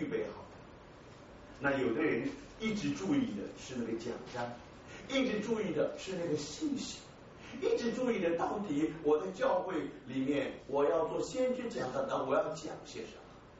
预备好的。那有的人一直注意的是那个奖章，一直注意的是那个信息，一直注意的到底我在教会里面我要做先知讲的，那我要讲些什么。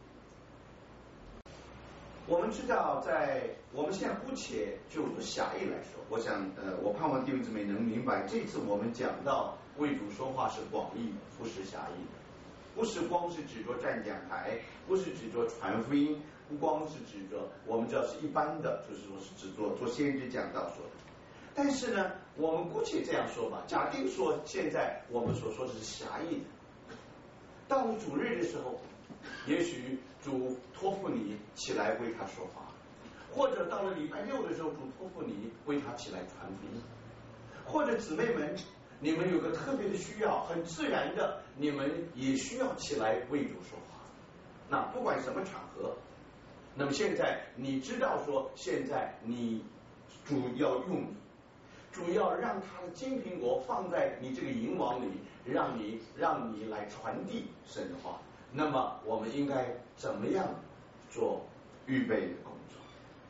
我们知道在我们现在姑且就说狭义来说，我想我盼望弟兄姊妹能明白，这次我们讲到为主说话是广义的，不是狭义的，不是光是指着站讲台，不是指着传福音，不光是指着我们知道是一般的，就是说是指做先知讲道说的。但是呢，我们姑且这样说吧，假定说现在我们所说的是狭义的，到了主日的时候，也许主托付你起来为他说话，或者到了礼拜六的时候，主托付你为他起来传福音，或者姊妹们你们有个特别的需要，很自然的你们也需要起来为主说话。那不管什么场合，那么现在你知道说现在你主要用你，主要让他的金苹果放在你这个银网里，让你来传递神的话，那么我们应该怎么样做预备的工作？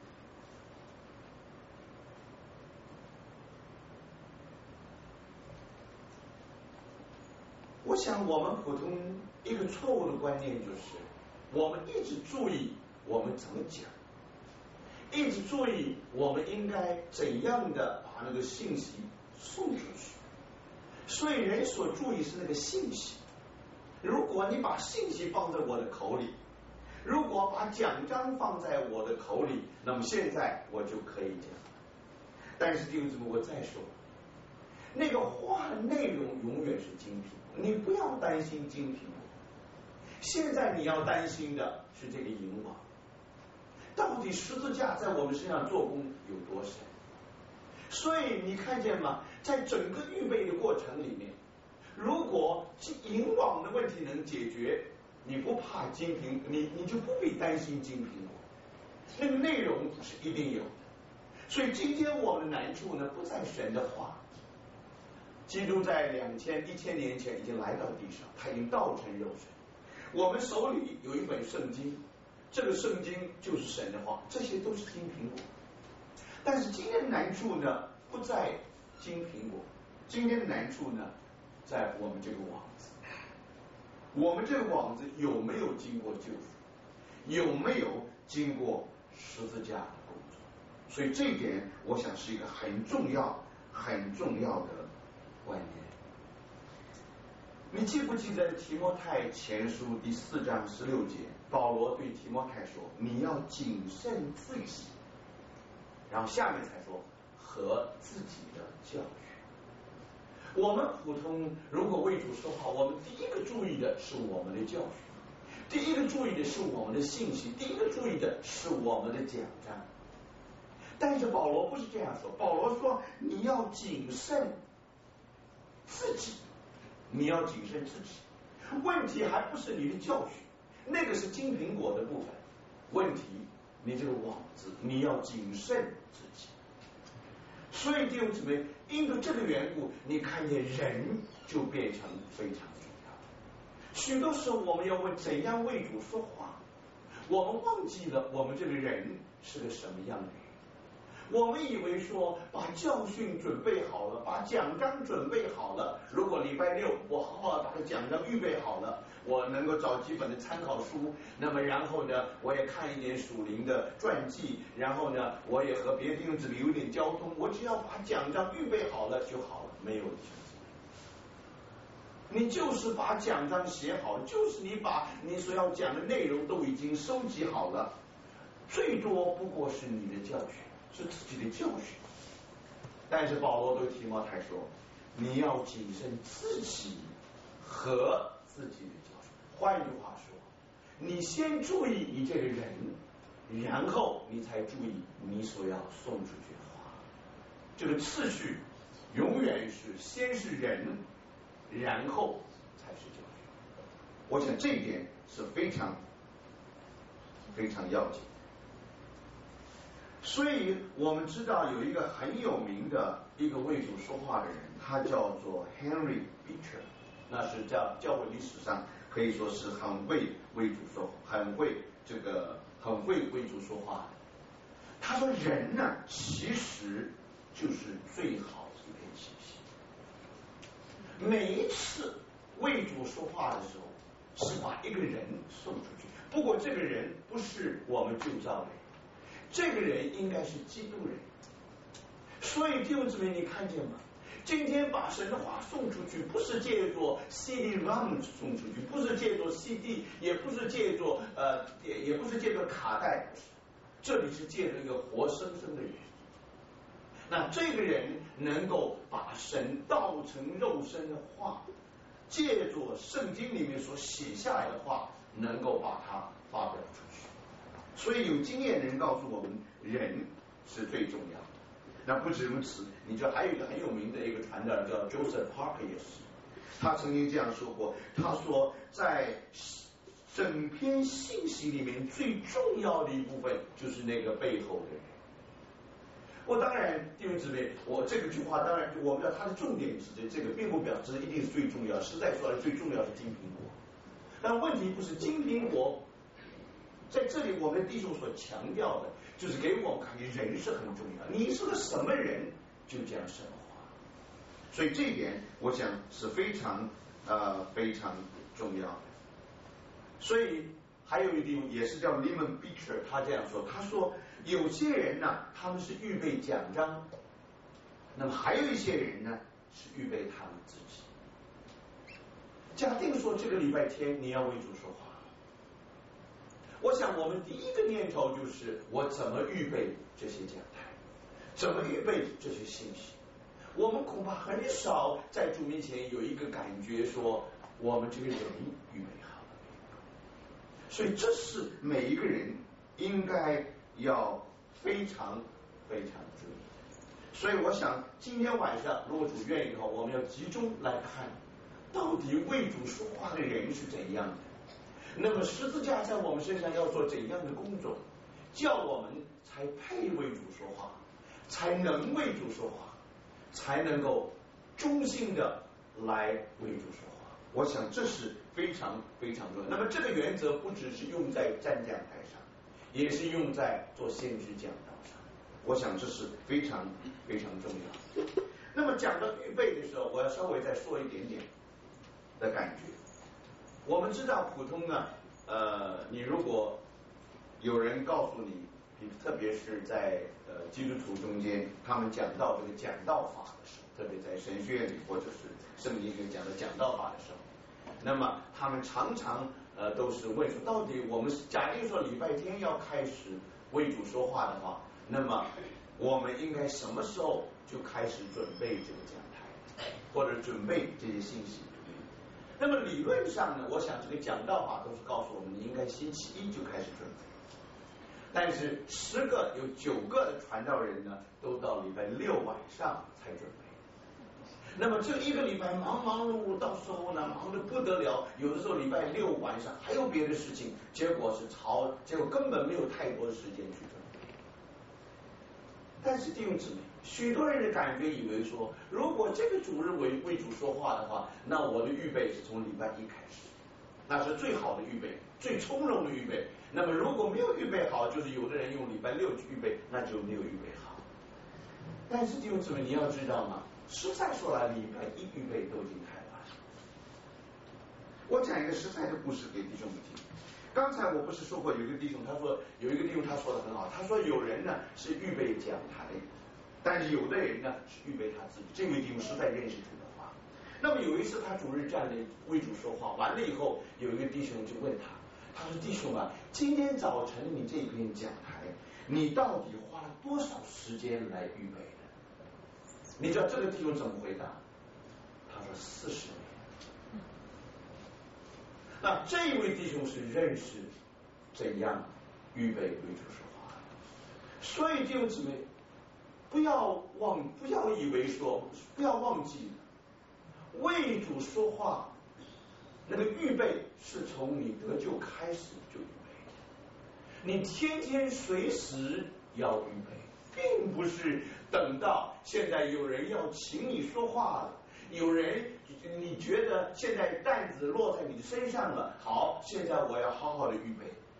我想我们普通一个错误的观念就是，我们一直注意我们怎么讲，一直注意我们应该怎样的把那个信息送出去，所以人所注意是那个信息。如果你把信息放在我的口里，如果把奖章放在我的口里，那么现在我就可以讲。但是弟兄姊妹，我再说，那个话的内容永远是金苹果，你不要担心金苹果。现在你要担心的是这个银网，到底十字架在我们身上做工有多深？所以你看见吗？在整个预备的过程里面，如果银网的问题能解决，你不怕金苹果，你就不必担心金苹果，那个内容是一定有的。所以今天我们的难处呢，不在神的话。基督在1000年前已经来到地上，他已经道成肉身。我们手里有一本圣经，这个圣经就是神的话，这些都是金苹果。但是今天的难处呢，不在金苹果，今天的难处呢，在我们这个网子。我们这个网子有没有经过救赎？有没有经过十字架的工作？所以这一点，我想是一个很重要的观念。你记不记得提摩太前书第4章16节，保罗对提摩太说：“你要谨慎自己。”然后下面才说和自己的教训。我们普通如果为主说话，我们第一个注意的是我们的教训，第一个注意的是我们的信息，第一个注意的是我们的奖章。但是保罗不是这样说，保罗说你要谨慎自己，你要谨慎自己。问题还不是你的教训，那个是金苹果的部分。问题你这个网子，你要谨慎自己。所以弟兄姊妹，因为这个缘故，你看见人就变成非常重要。许多时候我们要问怎样为主说话，我们忘记了我们这个人是个什么样的人。我们以为说把教训准备好了，把奖章准备好了，如果礼拜六我好好把奖章预备好了，我能够找几本的参考书，那么然后呢，我也看一点属灵的传记，然后呢，我也和别的弟兄姊妹有点交通，我只要把奖章预备好了就好了，没有的。你就是把奖章写好，就是你把你所要讲的内容都已经收集好了，最多不过是你的教训，是自己的教训。但是保罗对提摩太说，你要谨慎自己和自己的教训。换一句话说，你先注意你这个人，然后你才注意你所要送出去的话。这个次序永远是先是人，然后才是教训。我想这一点是非常非常要紧。所以我们知道有一个很有名的一个为主说话的人，他叫做 Henry Beecher， 那是教会历史上可以说是很为主说，很会很会为主说话的。他说人呢其实就是最好的一片信息。每一次为主说话的时候，是把一个人送出去，不过这个人不是我们旧造的人，这个人应该是基督人。所以弟兄姊妹，你看见吗？今天把神的话送出去，不是借着 CD-ROM 送出去，不是借着 CD， 也不是借着也不是借着卡带，这里是借着一个活生生的人。那这个人能够把神道成肉身的话，借着圣经里面所写下来的话，能够把它发表出去。所以有经验的人告诉我们，人是最重要的。那不止如此，你知道还有一个很有名的一个传道人叫 Joseph Parker 也是，他曾经这样说过，他说在整篇信息里面最重要的一部分就是那个背后的人。我当然弟兄姊妹，我这个句话当然我们知道它的重点指的这个，并不表示一定是最重要，实在说来最重要是金苹果。但问题不是金苹果，在这里我们的弟兄所强调的就是给我们看见人是很重要，你是个什么人就讲什么话。所以这一点我想是非常非常重要的。所以还有一个地方也是叫 Lyman Beecher， 他这样说，他说有些人呢他们是预备奖章，那么还有一些人呢是预备他们自己。假定说这个礼拜天你要为主说话，我想我们第一个念头就是我怎么预备这些讲台，怎么预备这些信息。我们恐怕很少在主面前有一个感觉说我们这个人预备好了。所以这是每一个人应该要非常非常注意的。所以我想今天晚上如果主愿意的话，我们要集中来看到底为主说话的人是怎样的，那么十字架在我们身上要做怎样的工作，叫我们才配为主说话，才能为主说话，才能够忠心的来为主说话。我想这是非常非常重要。那么这个原则不只是用在站讲台上，也是用在做先知讲道上。我想这是非常非常重要。那么讲到预备的时候，我要稍微再说一点点的感觉。我们知道普通呢你如果有人告诉你，特别是在基督徒中间，他们讲到这个讲道法的时候，特别在神学院里或者是圣经里讲的讲道法的时候，那么他们常常都是问说，到底我们假定说礼拜天要开始为主说话的话，那么我们应该什么时候就开始准备这个讲台，或者准备这些信息？那么理论上呢，我想这个讲道法都是告诉我们，你应该星期一就开始准备。但是10个有9个的传道人呢，都到礼拜6晚上才准备。那么这一个礼拜忙忙碌碌，到时候呢忙得不得了，有的时候礼拜6晚上还有别的事情，结果根本没有太多的时间去准备。但是弟兄姊妹，许多人的感觉以为说，如果这个主日为主说话的话，那我的预备是从礼拜1开始，那是最好的预备，最从容的预备。那么如果没有预备好，就是有的人用礼拜6去预备，那就没有预备好。但是弟兄姊妹，你要知道吗？实在说来，礼拜1预备都已经太晚了。我讲一个实在的故事给弟兄们听。刚才我不是说过有一个弟兄，他说的很好，他说有人呢是预备讲台，但是有的人呢是预备他自己。这位弟兄实在认识主的话。那么有一次他主日站着为主说话，完了以后有一个弟兄就问他，他说弟兄啊，今天早晨你这篇讲台，你到底花了多少时间来预备的？你知道这个弟兄怎么回答？他说40年。那这一位弟兄是认识怎样预备为主说话，所以弟兄姊妹，不要以为说，不要忘记为主说话，那个预备是从你得救开始就预备，你天天随时要预备，并不是等到现在有人要请你说话了，有人你觉得现在担子落在你的身上了，好，现在我要好好的预备。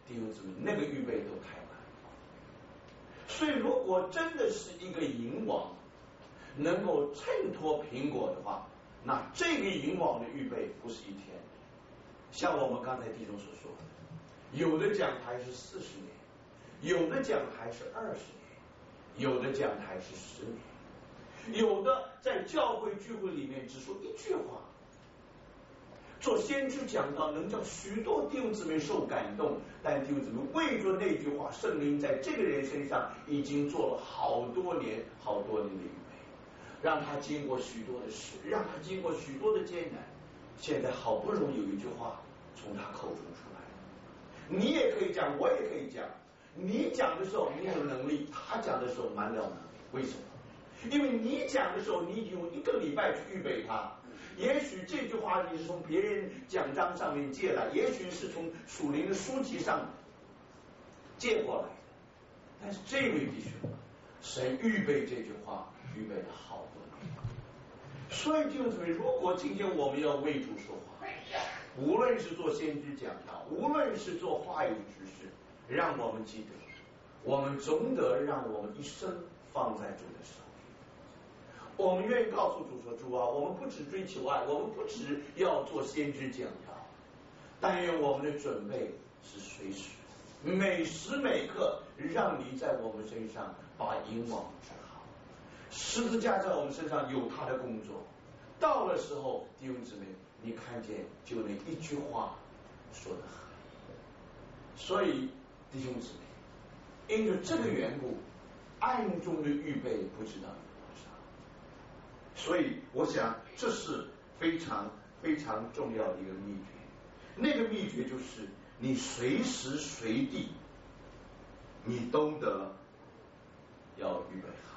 弟兄姊妹，那个预备都太晚。所以如果真的是一个银网能够衬托苹果的话，那这个银网的预备不是一天。像我们刚才弟兄所说的，有的讲台是40年，有的讲台是20年，有的讲台是10年，有的在教会聚会里面只说一句话，做先知讲道能叫许多弟兄姊妹受感动，但弟兄姊妹为着那句话，圣灵在这个人身上已经做了好多年的预备，让他经过许多的事，让他经过许多的艰难，现在好不容易有一句话从他口中出来，你也可以讲，我也可以讲。你讲的时候你有能力，他讲的时候满了能力。为什么？因为你讲的时候你已经用1个礼拜去预备它，也许这句话你是从别人讲章上面借来，也许是从属灵的书籍上借过来的，但是这位弟兄神预备这句话预备了好多年。所以弟兄姊妹，如果今天我们要为主说话，无论是做先知讲道，无论是做话语执事，让我们记得，我们总得让我们一生放在主的手里。我们愿意告诉主说，主啊，我们不只追求爱，我们不只要做先知讲道，但愿我们的准备是随时每时每刻让你在我们身上把银网治好。十字架在我们身上有他的工作，到了时候弟兄姊妹，你看见就那一句话说得好。所以弟兄姊妹，因着这个缘故，暗中的预备不知道有多少。所以我想这是非常非常重要的一个秘诀。那个秘诀就是你随时随地你都得要预备好。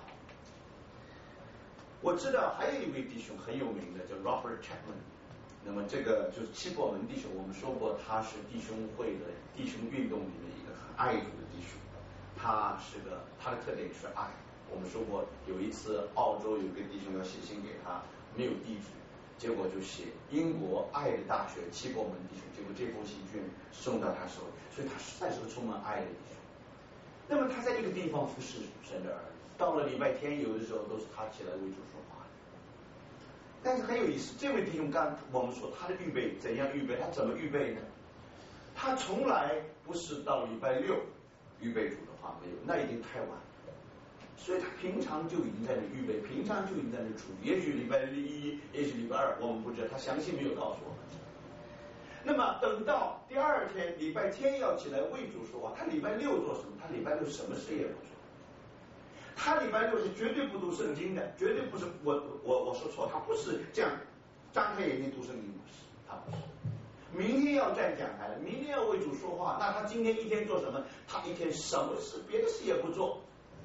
我知道还有一位弟兄很有名的，叫 Robert Chapman。那么这个就是七伯门弟兄，我们说过他是弟兄会的弟兄运动里面一个很爱主的弟兄。他的特点是爱。我们说过有一次澳洲有一个弟兄要写信给他，没有地址，结果就写英国爱的大学七伯门弟兄，结果这封信就送到他手里，所以他实在是个充满爱的弟兄。那么他在一个地方服侍神的儿女，到了礼拜天有的时候都是他起来为主说话的。但是很有意思，这位弟兄刚我们说他的预备怎样预备，他怎么预备呢？他从来不是到礼拜6预备主的话，没有，那已经太晚了。所以他平常就已经在那预备，平常就已经在那处理，也许礼拜1，也许礼拜2，我们不知道，他详细没有告诉我们。那么等到第2天礼拜天要起来为主说话，他礼拜6做什么？他礼拜6什么事也不做。他礼拜6是绝对不读圣经的，绝对不是我说错，他不是这样张开眼睛读圣经，不是，他不是。明天要站讲台了，明天要为主说话，那他今天一天做什么？他一天什么事别的事也不做。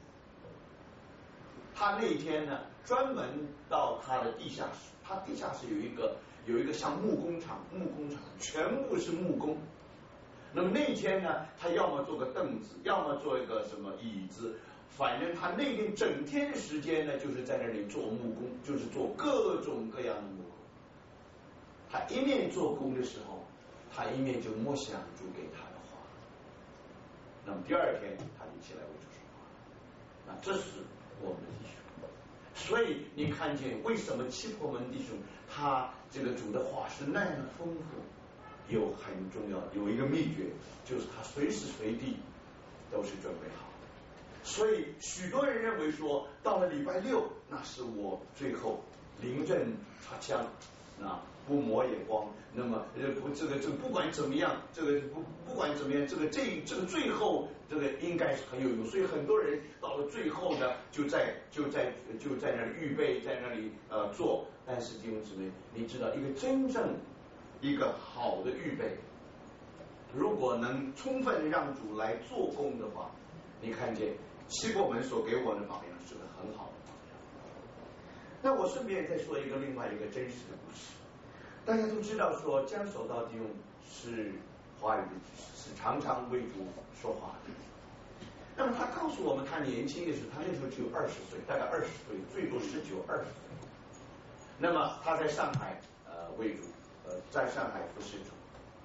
他那天呢，专门到他的地下室，他地下室有一个像木工厂，全部是木工。那么那天呢，他要么做个凳子，要么做一个什么椅子，反正他那天整天的时间呢，就是在那里做木工，就是做各种各样的木工。他一面做工的时候，他一面就默想主给他的话。那么第2天他就起来为主说话。那这是我们的弟兄。所以你看见为什么七伯门弟兄他这个主的话是那样的丰富，有很重要有一个秘诀，就是他随时随地都是准备好的。所以许多人认为说，到了礼拜6，那是我最后临阵插枪，不磨也光。那么这个不管怎么样，这个不管怎么样，这个最后这个应该是很有用。所以很多人到了最后呢，就在那里预备，在那里做。但是弟兄姊妹，你知道一个真正一个好的预备，如果能充分让主来做工的话，你看见七伯门所给我的榜样是个很好的榜样。那我顺便再说另外一个真实的故事。大家都知道说江守道弟兄是华语的，是常常为主说话的。那么他告诉我们，他年轻的时候，他那时候只有20岁，大概20岁，最多19、20岁。那么他在上海为主，在上海服侍主。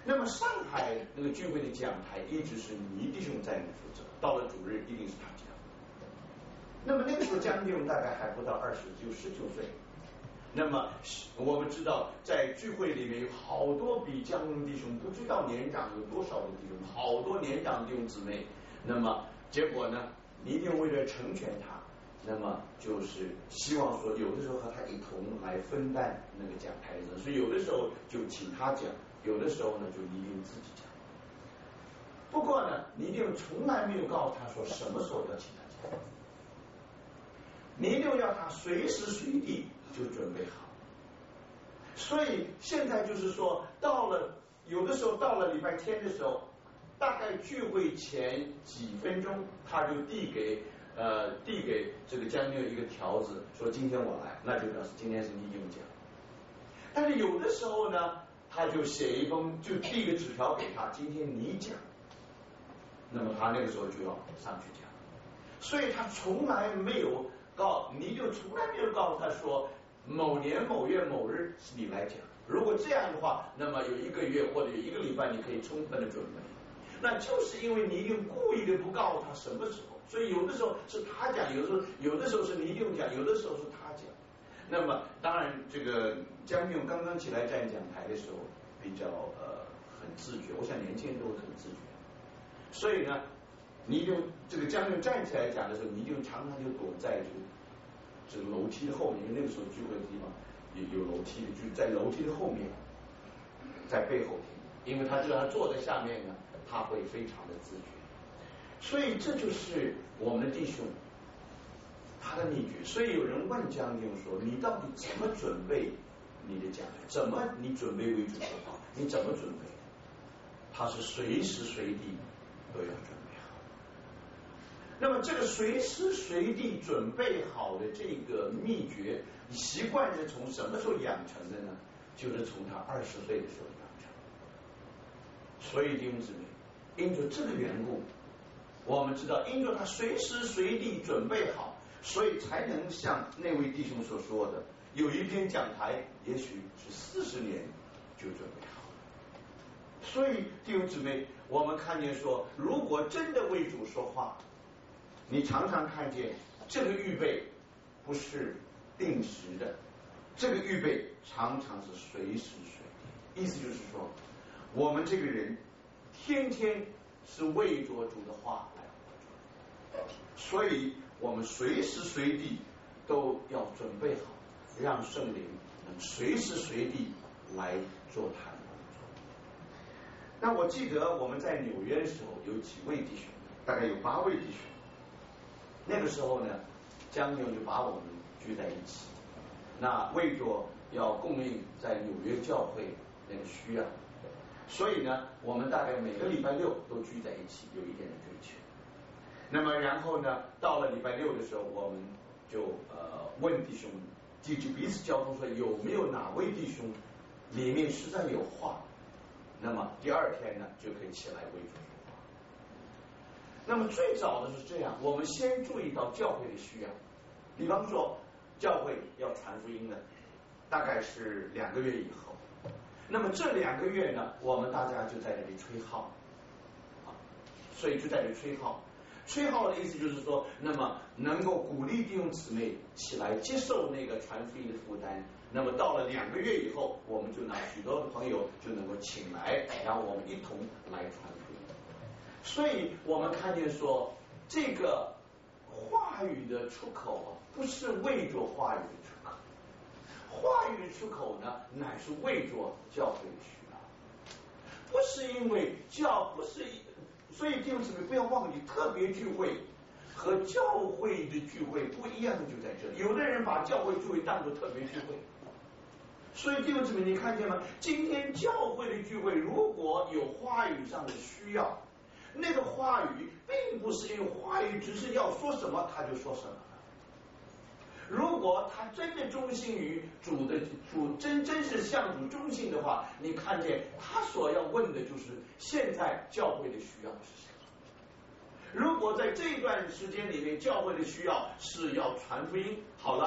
那么上海那个聚会的讲台一直是倪弟兄在那负责，到了主日一定是他讲。那么那个时候江弟兄大概还不到20，只有19岁。那么我们知道，在聚会里面有好多比江弟兄不知道年长有多少的弟兄，好多年长的弟兄姊妹。那么结果呢，倪弟兄为了成全他，那么就是希望说，有的时候和他一同来分担那个讲台的人，所以有的时候就请他讲，有的时候呢就倪弟兄自己讲。不过呢，倪弟兄从来没有告诉他说什么时候要请他讲。你就要他随时随地就准备好，所以现在就是说，到了有的时候到了礼拜天的时候，大概聚会前几分钟，他就递给这个将军一个条子，说今天我来，那就表示今天是你用讲。但是有的时候呢，他就写一封，就递个纸条给他，今天你讲，那么他那个时候就要上去讲，所以他从来没有。你就从来没有告诉他说某年某月某日是你来讲。如果这样的话，那么有1个月或者有1个礼拜，你可以充分的准备。那就是因为你一定故意的不告诉他什么时候，所以有的时候是他讲，有的时候是你用讲，有的时候是他讲。那么当然，这个江勇刚刚起来站讲台的时候，比较很自觉，我想年轻人都很自觉，所以呢。你就这个将军站起来讲的时候，你就常常就躲在这个楼梯的后面，因为那个时候聚会的地方有楼梯的，就在楼梯的后面，在背后听，因为他知道他坐在下面呢，他会非常的自觉，所以这就是我们的弟兄他的秘诀。所以有人问将军说：“你到底怎么准备你的讲台？怎么你准备为主说话？你怎么准备？”他是随时随地都要准备。那么这个随时随地准备好的这个秘诀，你习惯是从什么时候养成的呢？就是从他20岁的时候养成。所以弟兄姊妹，因着这个缘故，我们知道，因着他随时随地准备好，所以才能像那位弟兄所说的，有一篇讲台，也许是40年就准备好。所以弟兄姊妹，我们看见说，如果真的为主说话，你常常看见这个预备不是定时的，这个预备常常是随时随地。意思就是说，我们这个人天天是为着主的话来活着，所以我们随时随地都要准备好，让圣灵能随时随地来做他的工作。那我记得我们在纽约的时候，有几位弟兄，大概有8位弟兄。那个时候呢，江勇就把我们聚在一起，那为着要供应在纽约教会那个需要，所以呢，我们大概每个礼拜6都聚在一起，有一点的追求。那么然后呢，到了礼拜6的时候，我们就问弟兄，就彼此交通说，有没有哪位弟兄里面实在有话，那么第2天呢就可以起来为主。那么最早的是这样，我们先注意到教会的需要，比方说教会要传福音的，大概是2个月以后。那么这2个月呢，我们大家就在这里吹号，所以就在这里吹号。吹号的意思就是说，那么能够鼓励弟兄姊妹起来接受那个传福音的负担。那么到了2个月以后，我们就拿许多的朋友就能够请来，然后我们一同来传福音。所以我们看见说，这个话语的出口不是为着话语的出口，话语的出口呢，乃是为着教会的需要，不是因为不是。所以弟兄姊妹不要忘记，特别聚会和教会的聚会不一样的就在这里。有的人把教会聚会当作特别聚会，所以弟兄姊妹，你看见吗？今天教会的聚会如果有话语上的需要，那个话语并不是因为话语只是要说什么他就说什么了。如果他真的忠心于主真是向主忠心的话，你看见他所要问的就是现在教会的需要是什么。如果在这段时间里面教会的需要是要传福音，好了，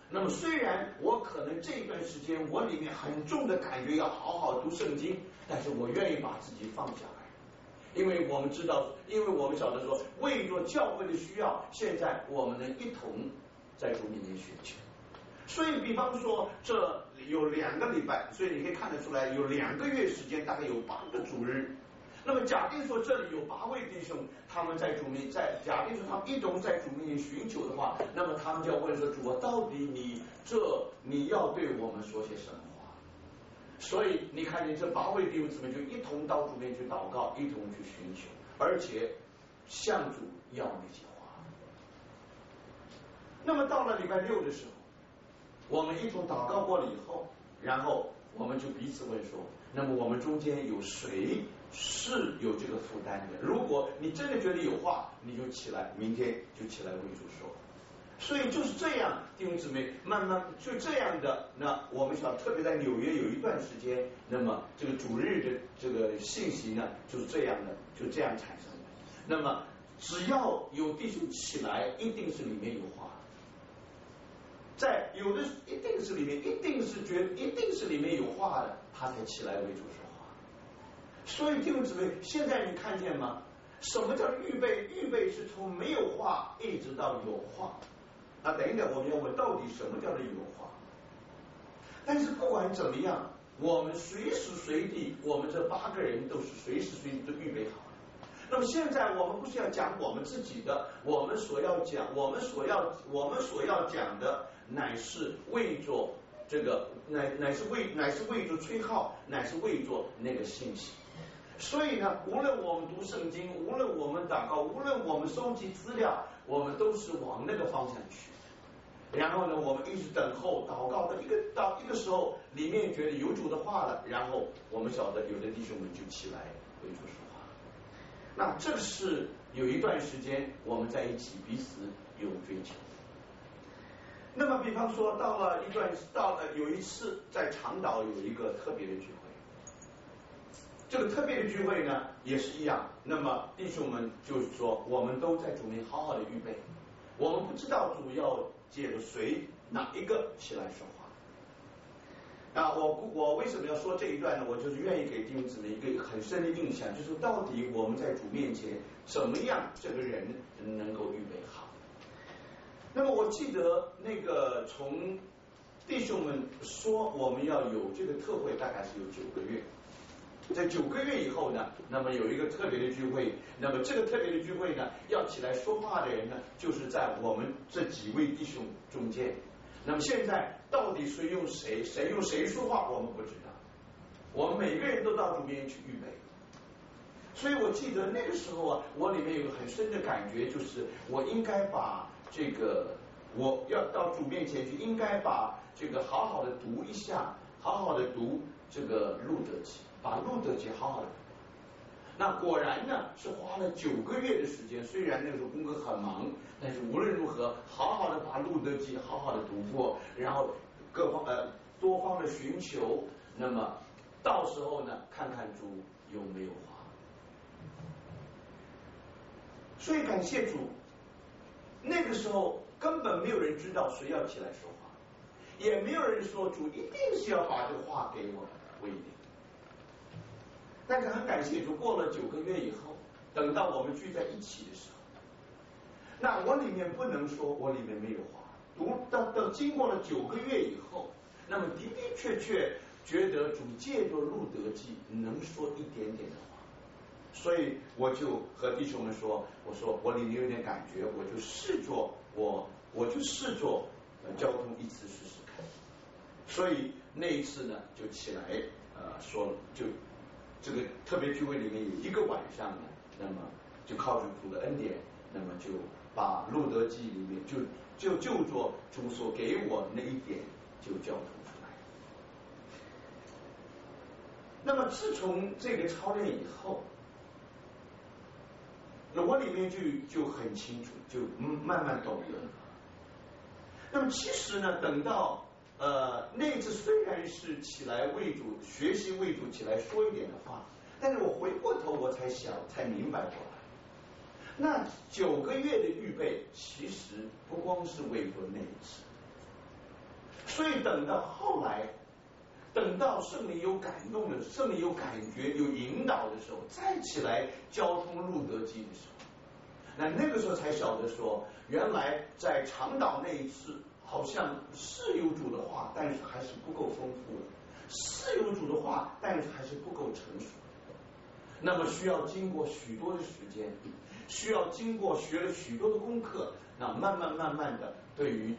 那么虽然我可能这一段时间我里面很重的感觉要好好读圣经，但是我愿意把自己放下来，因为我们知道，因为我们晓得说，为着教会的需要，现在我们能一同在主面前寻求。所以比方说这有2个礼拜，所以你可以看得出来有2个月时间，大概有8个主日。那么假定说这里有8位弟兄，他们在主面在假定说他们一同在主面前寻求的话，那么他们就要问说，主啊，到底你要对我们说些什么话？所以你看见这8位弟兄姊妹就一同到主面去祷告，一同去寻求，而且向主要那些话。那么到了礼拜6的时候，我们一同祷告过了以后，然后我们就彼此问说，那么我们中间有谁是有这个负担的？如果你真的觉得有话，你就起来，明天就起来为主说。所以就是这样，弟兄姊妹，慢慢就这样的。那我们想，特别在纽约有一段时间，那么这个主日的这个信息呢，就是这样的，就这样产生的。那么只要有弟兄起来，一定是里面有话。在有的一定是里面，一定是里面有话的，他才起来为主说话。所以弟兄姊妹，现在你看见吗？什么叫预备？预备是从没有话一直到有话。那等一等，我们要问到底什么叫做有话？但是不管怎么样，我们随时随地，我们这8个人都是随时随地都预备好了。那么现在我们不是要讲我们自己的，我们所要讲的，乃是为着这个，乃是为着吹号，乃是为着那个信息。所以呢，无论我们读圣经，无论我们祷告，无论我们收集资料，我们都是往那个方向去。然后呢，我们一直等候祷告到一个时候，里面觉得有主的话了，然后我们晓得有的弟兄们就起来为主说话。那这是有一段时间我们在一起彼此有追求。那么比方说到了有一次在长岛有一个特别的聚会，这个特别的聚会呢也是一样。那么弟兄们就是说，我们都在主面好好的预备，我们不知道主要借着谁哪一个起来说话。我为什么要说这一段呢？我就是愿意给弟兄姊妹一个很深的印象，就是到底我们在主面前怎么样这个人能够预备好。那么我记得那个从弟兄们说我们要有这个特会，大概是有9个月。在9个月以后呢，那么有一个特别的聚会，那么这个特别的聚会呢，要起来说话的人呢，就是在我们这几位弟兄中间。那么现在到底谁用谁说话，我们不知道。我们每个人都到主面前去预备。所以我记得那个时候啊，我里面有个很深的感觉，就是我应该把这个，我要到主面前去，应该把这个好好的读一下，好好的读这个路德记，把路德记好好的读。那果然呢是花了9个月的时间，虽然那个时候功课很忙，但是无论如何好好的把路德记好好的读过，然后多方的寻求，那么到时候呢看看主有没有话。所以感谢主，那个时候根本没有人知道谁要起来说话，也没有人说主一定是要把这个话给我们，不一定。但是很感谢主，过了9个月以后，等到我们聚在一起的时候，那我里面不能说我里面没有话。到经过了9个月以后，那么的的确确觉得主借着路德记能说一点点的话，所以我就和弟兄们说，我说我里面有点感觉，我就试做交通一次试试看。所以那一次呢，就起来说，就这个特别聚会里面有一个晚上呢，那么就靠着主的恩典，那么就把路德记里面就做主所给我那一点就交通出来。那么自从这个操练以后，那我里面就很清楚，就慢慢懂得。那么其实呢，等到那次虽然是起来为主学习为主起来说一点的话，但是我回过头我才明白过来，那9个月的预备其实不光是为着那一次， 所以等到后来，等到圣灵有感动的，圣灵有感觉有引导的时候，再起来交通路德记的时候，那个时候才晓得说，原来在长岛那一次好像是有主的话，但是还是不够丰富的，是有主的话，但是还是不够成熟的。那么需要经过许多的时间，需要经过学了许多的功课，那慢慢的对于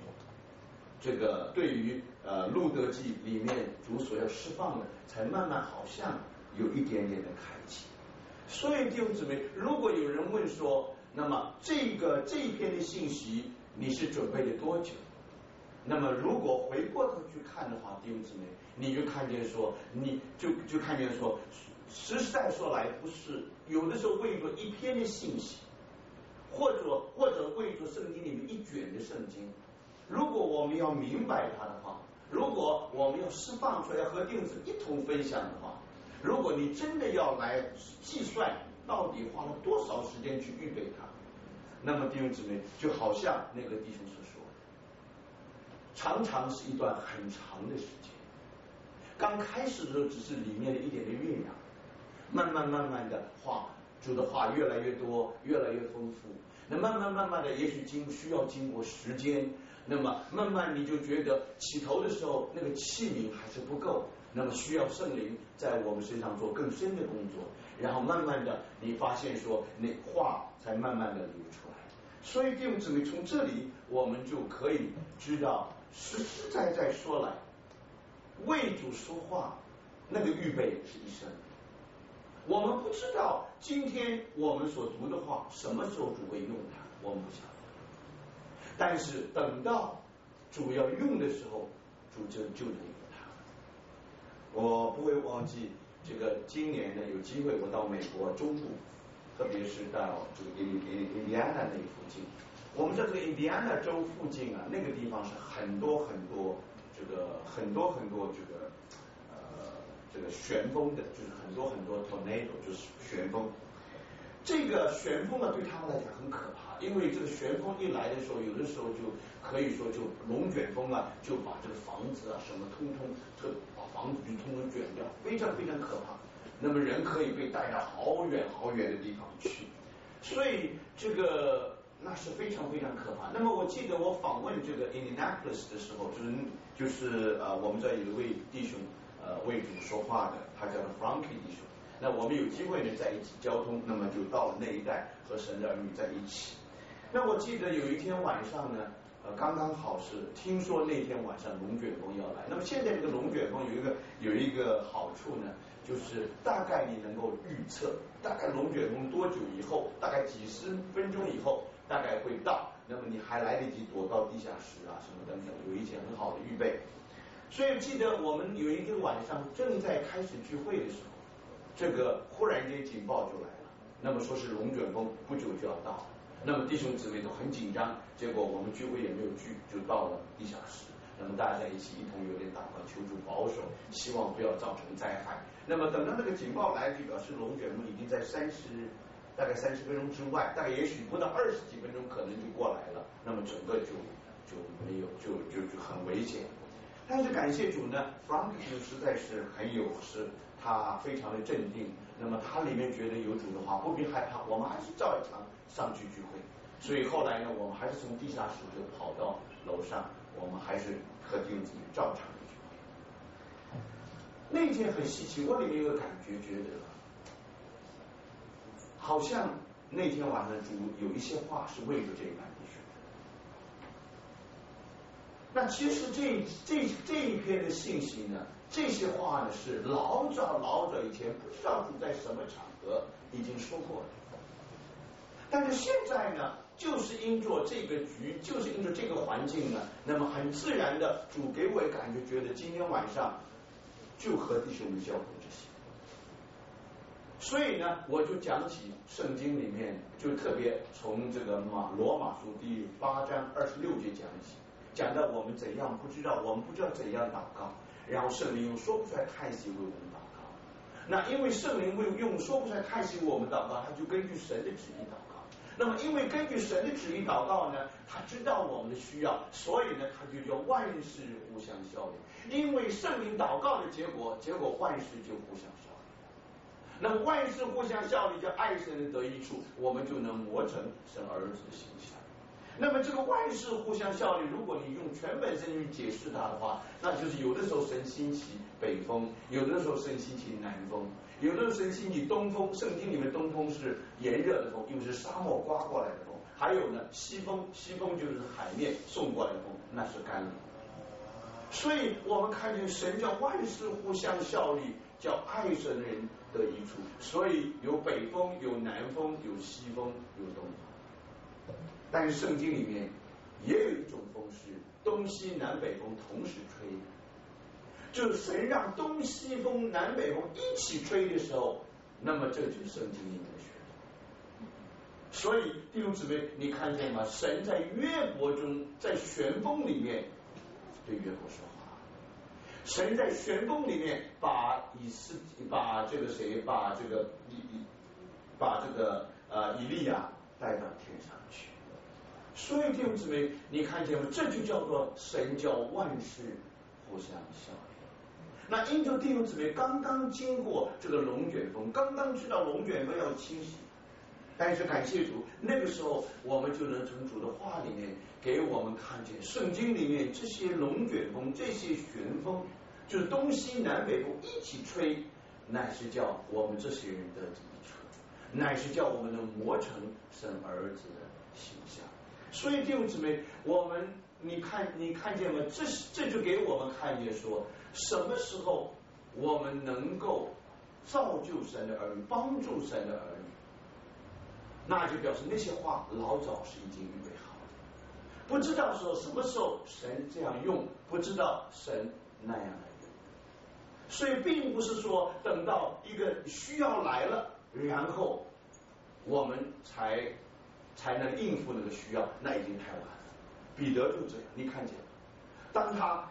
路德记里面主所要释放的，才慢慢好像有一点点的开启。所以弟兄姊妹，如果有人问说，那么这一篇的信息你是准备了多久？那么如果回过头去看的话，弟兄姊妹，你就看见说，实在说来，不是有的时候为着一篇的信息，或者为着圣经里面一卷的圣经，如果我们要明白它的话，如果我们要释放出来，要和弟兄姊妹一同分享的话，如果你真的要来计算到底花了多少时间去预备它，那么弟兄姊妹就好像那个弟兄所说的，常常是一段很长的时间。刚开始的时候只是里面的一点的酝酿，慢慢的主的话越来越多，越来越丰富。那慢慢的，也许需要经过时间，那么慢慢你就觉得起头的时候那个器皿还是不够，那么需要圣灵在我们身上做更深的工作，然后慢慢的你发现说那话才慢慢的流出来。所以弟兄姊妹，从这里我们就可以知道，实实在在说来，为主说话那个预备是一生。我们不知道今天我们所读的话什么时候主会用它，我们不晓得。但是等到主要用的时候，主就能用它。我不会忘记这个今年呢，有机会我到美国中部，特别是到这个印第安纳那附近。我们在这个印第安纳州附近啊，那个地方是很多这个旋风的，就是很多 tornado， 就是旋风。这个旋风呢，对他们来讲很可怕，因为这个旋风一来的时候，有的时候就可以说就龙卷风啊，就把这个房子啊什么把房子就通通卷掉，非常非常可怕。那么人可以被带到好远好远的地方去，所以这个那是非常非常可怕。那么我记得我访问这个 Indianapolis 的时候，就是我们这有一位弟兄为主说话的，他叫做 Frankie 弟兄。那我们有机会呢在一起交通，那么就到了那一带和神的儿女在一起。那我记得有一天晚上呢，刚刚好是听说那天晚上龙卷风要来。那么现在这个龙卷风有一个好处呢，就是大概你能够预测，大概龙卷风多久以后，大概几十分钟以后大概会到，那么你还来得及躲到地下室啊什么等等，有一些很好的预备。所以记得我们有一个晚上正在开始聚会的时候，这个忽然间警报就来了，那么说是龙卷风不久就要到了。那么弟兄姊妹都很紧张，结果我们聚会也没有聚，就到了地下室。那么大家在一起一同有点祷告，求主保守，希望不要造成灾害。那么等到那个警报来，就表示龙卷风已经在大概30分钟之外，大概也许不到20几分钟可能就过来了。那么整个就没有就很危险。但是感谢主呢 ，Frank 实在是很有事，他非常的镇定。那么他里面觉得有主的话，不必害怕，我们还是照常上去聚会。所以后来呢，我们还是从地下室就跑到楼上，我们还是和弟兄姊妹照常的聚会。那天很稀奇，我里面有个感觉，觉得好像那天晚上主有一些话是为了这一班弟兄。那其实这一篇的信息呢，这些话呢是老早以前不知道主在什么场合已经说过了，但是现在呢，就是因着这个局，就是因着这个环境呢，那么很自然的主给我感觉，觉得今天晚上就和弟兄们交通这些。所以呢，我就讲起圣经里面，就特别从这个罗马书第8章26节讲起。讲到我们怎样我们不知道怎样祷告，然后圣灵用说不出来叹息为我们祷告。那因为圣灵会用说不出来叹息为我们祷告，他就根据神的旨意祷告。 那么因为根据神的旨意祷告呢，他知道我们的需要，所以呢他就叫万事互相效力。因为圣灵祷告的结果万事就互相效力。那么万事互相效力，叫爱神的得益处，我们就能磨成神儿子的形象。那么这个万事互相效力，如果你用全本圣经解释它的话，那就是有的时候神兴起北风，有的时候神兴起南风，有的时候神兴起东风。圣经里面东风是炎热的风，因为是沙漠刮过来的风。还有呢西风，西风就是海面送过来的风，那是甘霖。所以我们看见神叫万事互相效力，叫爱神的人得益处。所以有北风，有南风，有西风，有东风。但是圣经里面也有一种风是东西南北风同时吹的，就是神让东西风南北风一起吹的时候，那么这就是圣经里面的学。所以弟兄姊妹，你看见吗？神在约伯中，在旋风里面对约伯说话，神在旋风里面把以利亚带到天上去。所以弟兄姊妹，你看见吗？这就叫做神叫万事互相效力。那因着弟兄姊妹刚刚经过这个龙卷风，刚刚知道龙卷风要侵袭，但是感谢主，那个时候我们就能从主的话里面给我们看见圣经里面这些龙卷风，这些旋风，就是东西南北风一起吹，乃是叫我们这些人的益处，乃是叫我们能磨成神儿子的形象。所以弟兄姊妹，你看见吗？这就给我们看见说，什么时候我们能够造就神的儿女，帮助神的儿女，那就表示那些话老早是已经预备好的。不知道说什么时候神这样用，不知道神那样来用。所以并不是说等到一个需要来了，然后我们才能应付那个需要，那已经太晚了。彼得就这样，你看见了，当他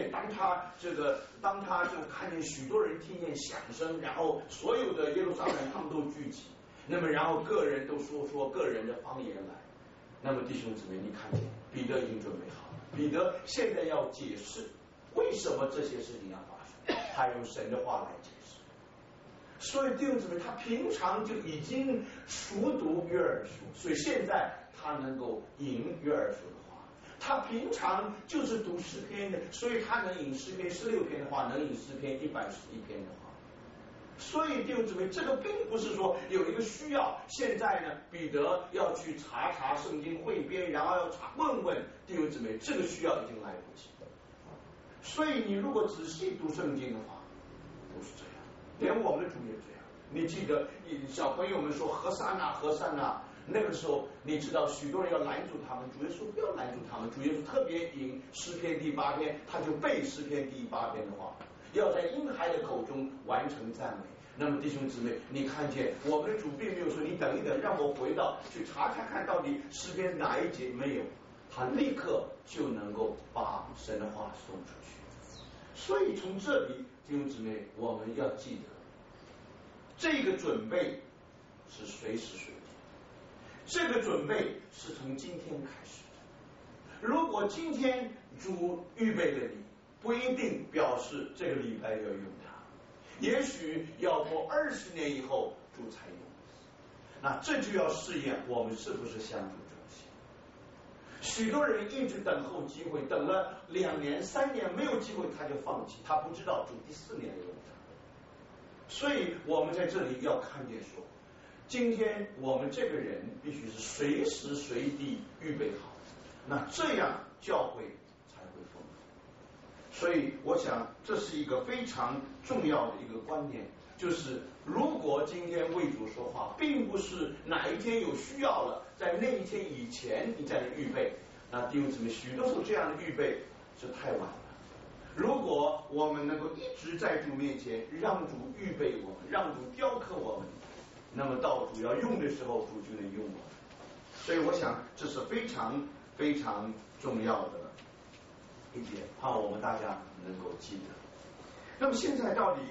看见许多人听见响声，然后所有的耶路撒冷他们都聚集，那么然后个人都说个人的方言来，那么弟兄姊妹，你看见彼得已经准备好了。彼得现在要解释为什么这些事情要发生，他用神的话来解释。所以弟兄姊妹，他平常就已经熟读约珥书，所以现在他能够引约珥书的话。他平常就是读诗篇的，所以他能引诗篇16篇的话，能引诗篇111篇的话。所以弟兄姊妹，这个并不是说有一个需要，现在呢彼得要去查圣经汇编，然后要问问弟兄姊妹，这个需要已经来不及了。所以你如果仔细读圣经的话，不是这样，连我们的主也这样。你记得小朋友们说何塞纳何塞纳，那个时候你知道许多人要拦住他们，主耶稣不要拦住他们，主耶稣特别引诗篇第8篇，他就背诗篇第8篇的话，要在婴孩的口中完成赞美。那么弟兄姊妹，你看见我们的主并没有说你等一等，让我回到去查看到底诗篇哪一节，没有，他立刻就能够把神的话送出去。所以从这里弟兄姊妹，我们要记得这个准备是随时随地，这个准备是从今天开始的。如果今天主预备了你，不一定表示这个礼拜要用它，也许要过20年以后主才用。那这就要试验我们是不是向主忠心。许多人一直等候机会，等了2年3年没有机会他就放弃，他不知道主第4年用他。所以我们在这里要看见说，今天我们这个人必须是随时随地预备好，那这样教会才会丰富。所以我想这是一个非常重要的一个观念，就是如果今天为主说话，并不是哪一天有需要了，在那一天以前你在那预备，那弟兄姊妹，许多时候这样的预备是太晚了。如果我们能够一直在主面前，让主预备我们，让主雕刻我们，那么到主要用的时候，主就能用我们。所以我想这是非常非常重要的一点，盼望我们大家能够记得。那么现在到底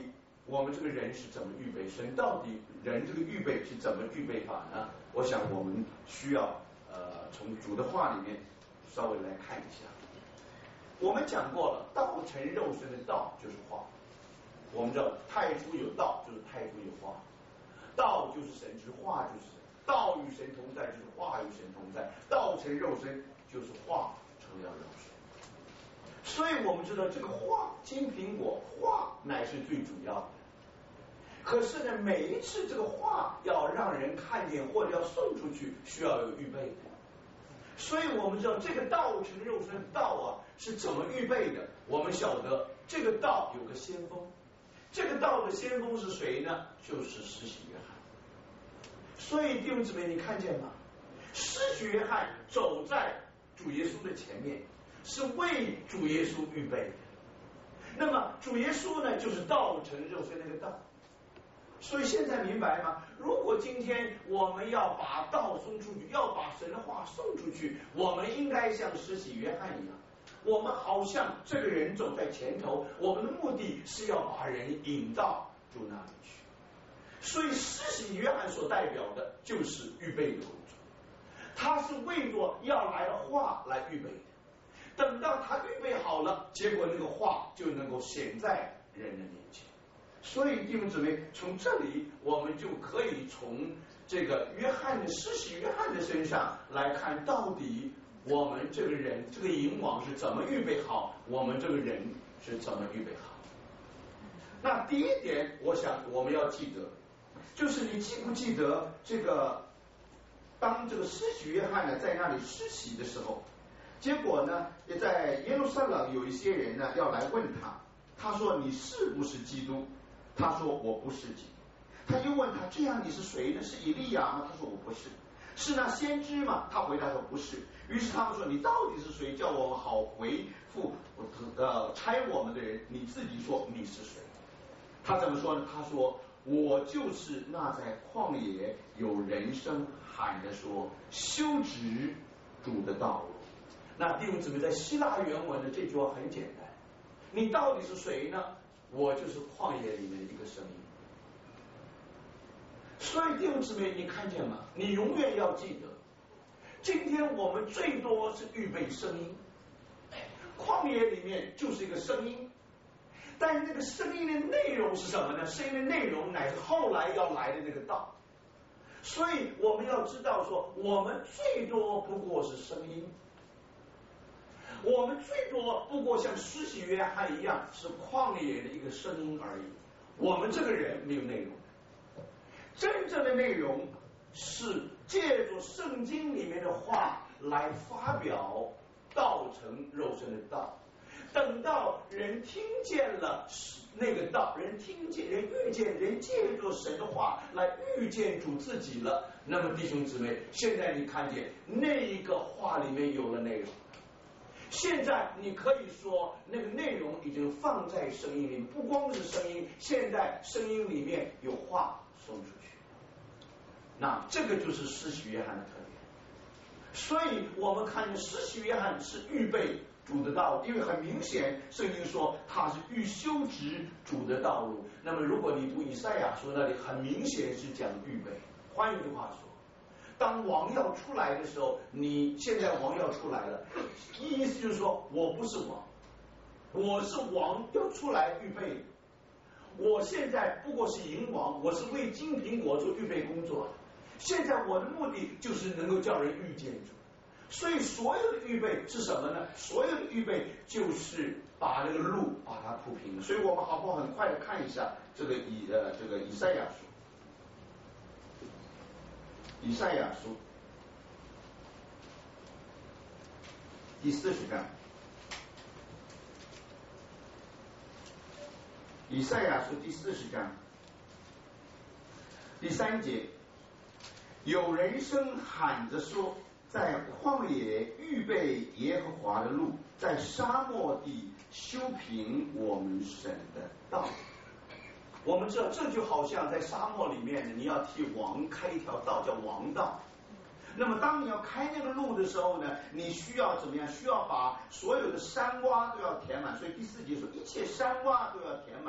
我们这个人是怎么预备？神到底人这个预备是怎么预备法呢？我想我们需要从主的话里面稍微来看一下。我们讲过了，道成肉身的道就是话。我们知道太初有道，就是太初有话，道就是神之话，就是神。道与神同在，就是话与神同在。道成肉身，就是话成了肉身。所以我们知道这个话，金苹果话乃是最主要的。可是呢，每一次这个话要让人看见或者要送出去，需要有预备的。所以我们知道这个道成肉身道啊是怎么预备的。我们晓得这个道有个先锋，这个道的先锋是谁呢？就是施洗约翰。所以弟兄姊妹，你看见吗？施洗约翰走在主耶稣的前面，是为主耶稣预备的。那么主耶稣呢，就是道成肉身那个道。所以现在明白吗？如果今天我们要把道送出去，要把神的话送出去，我们应该像施洗约翰一样，我们好像这个人走在前头，我们的目的是要把人引到主那里去。所以施洗约翰所代表的就是预备的工作，他是为着要来的话来预备的。等到他预备好了，结果那个话就能够显在人的面前。所以弟兄姊妹，从这里我们就可以从这个约翰的施洗约翰的身上来看，到底我们这个人这个营网是怎么预备好，我们这个人是怎么预备好。那第一点我想我们要记得，就是你记不记得这个当这个施洗约翰呢在那里施洗的时候，结果呢也在耶路撒冷有一些人呢要来问他，他说你是不是基督？他说我不是基督。他又问他，这样你是谁呢？是以利亚吗？他说我不是。是那先知吗？他回答说不是。于是他们说，你到底是谁？叫我们好回复差我们的人，你自己说你是谁？他怎么说呢？他说我就是那在旷野有人声喊着说修直主的道路。那弟兄姊妹，在希腊原文的这句话很简单，你到底是谁呢？我就是旷野里面的一个声音。所以弟兄姊妹，你看见吗？你永远要记得，今天我们最多是预备声音，旷野里面就是一个声音，但是那个声音的内容是什么呢？声音的内容乃是后来要来的那个道。所以我们要知道说，我们最多不过是声音，我们最多不过像施洗约翰一样是旷野的一个声音而已。我们这个人没有内容，真正的内容是借着圣经里面的话来发表道成肉身的道。等到人听见了那个道，人听见，人遇见，人借着神的话来遇见主自己了，那么弟兄姊妹，现在你看见那一个话里面有了内容。现在你可以说那个内容已经放在声音里，不光是声音，现在声音里面有话送出去。那这个就是施洗约翰的特点。所以我们看见施洗约翰是预备主的道路，因为很明显圣经说他是预修直主的道路。那么如果你读以赛亚书，那里很明显是讲预备。换一句话说，当王要出来的时候，你现在王要出来了，意思就是说我不是王，我是王要出来预备的。我现在不过是营王，我是为金苹果做预备工作的。现在我的目的就是能够叫人遇见主。所以所有的预备是什么呢？所有的预备就是把那个路把它铺平。所以我们好不好很快的看一下这个以赛亚书。以赛亚书第40章，以赛亚书第40章第3节，有人声喊着说，在旷野预备耶和华的路，在沙漠地修平我们神的道。我们知道这就好像在沙漠里面，你要替王开一条道，叫王道。那么当你要开那个路的时候呢，你需要怎么样？需要把所有的山洼都要填满。所以第4节说，一切山洼都要填满。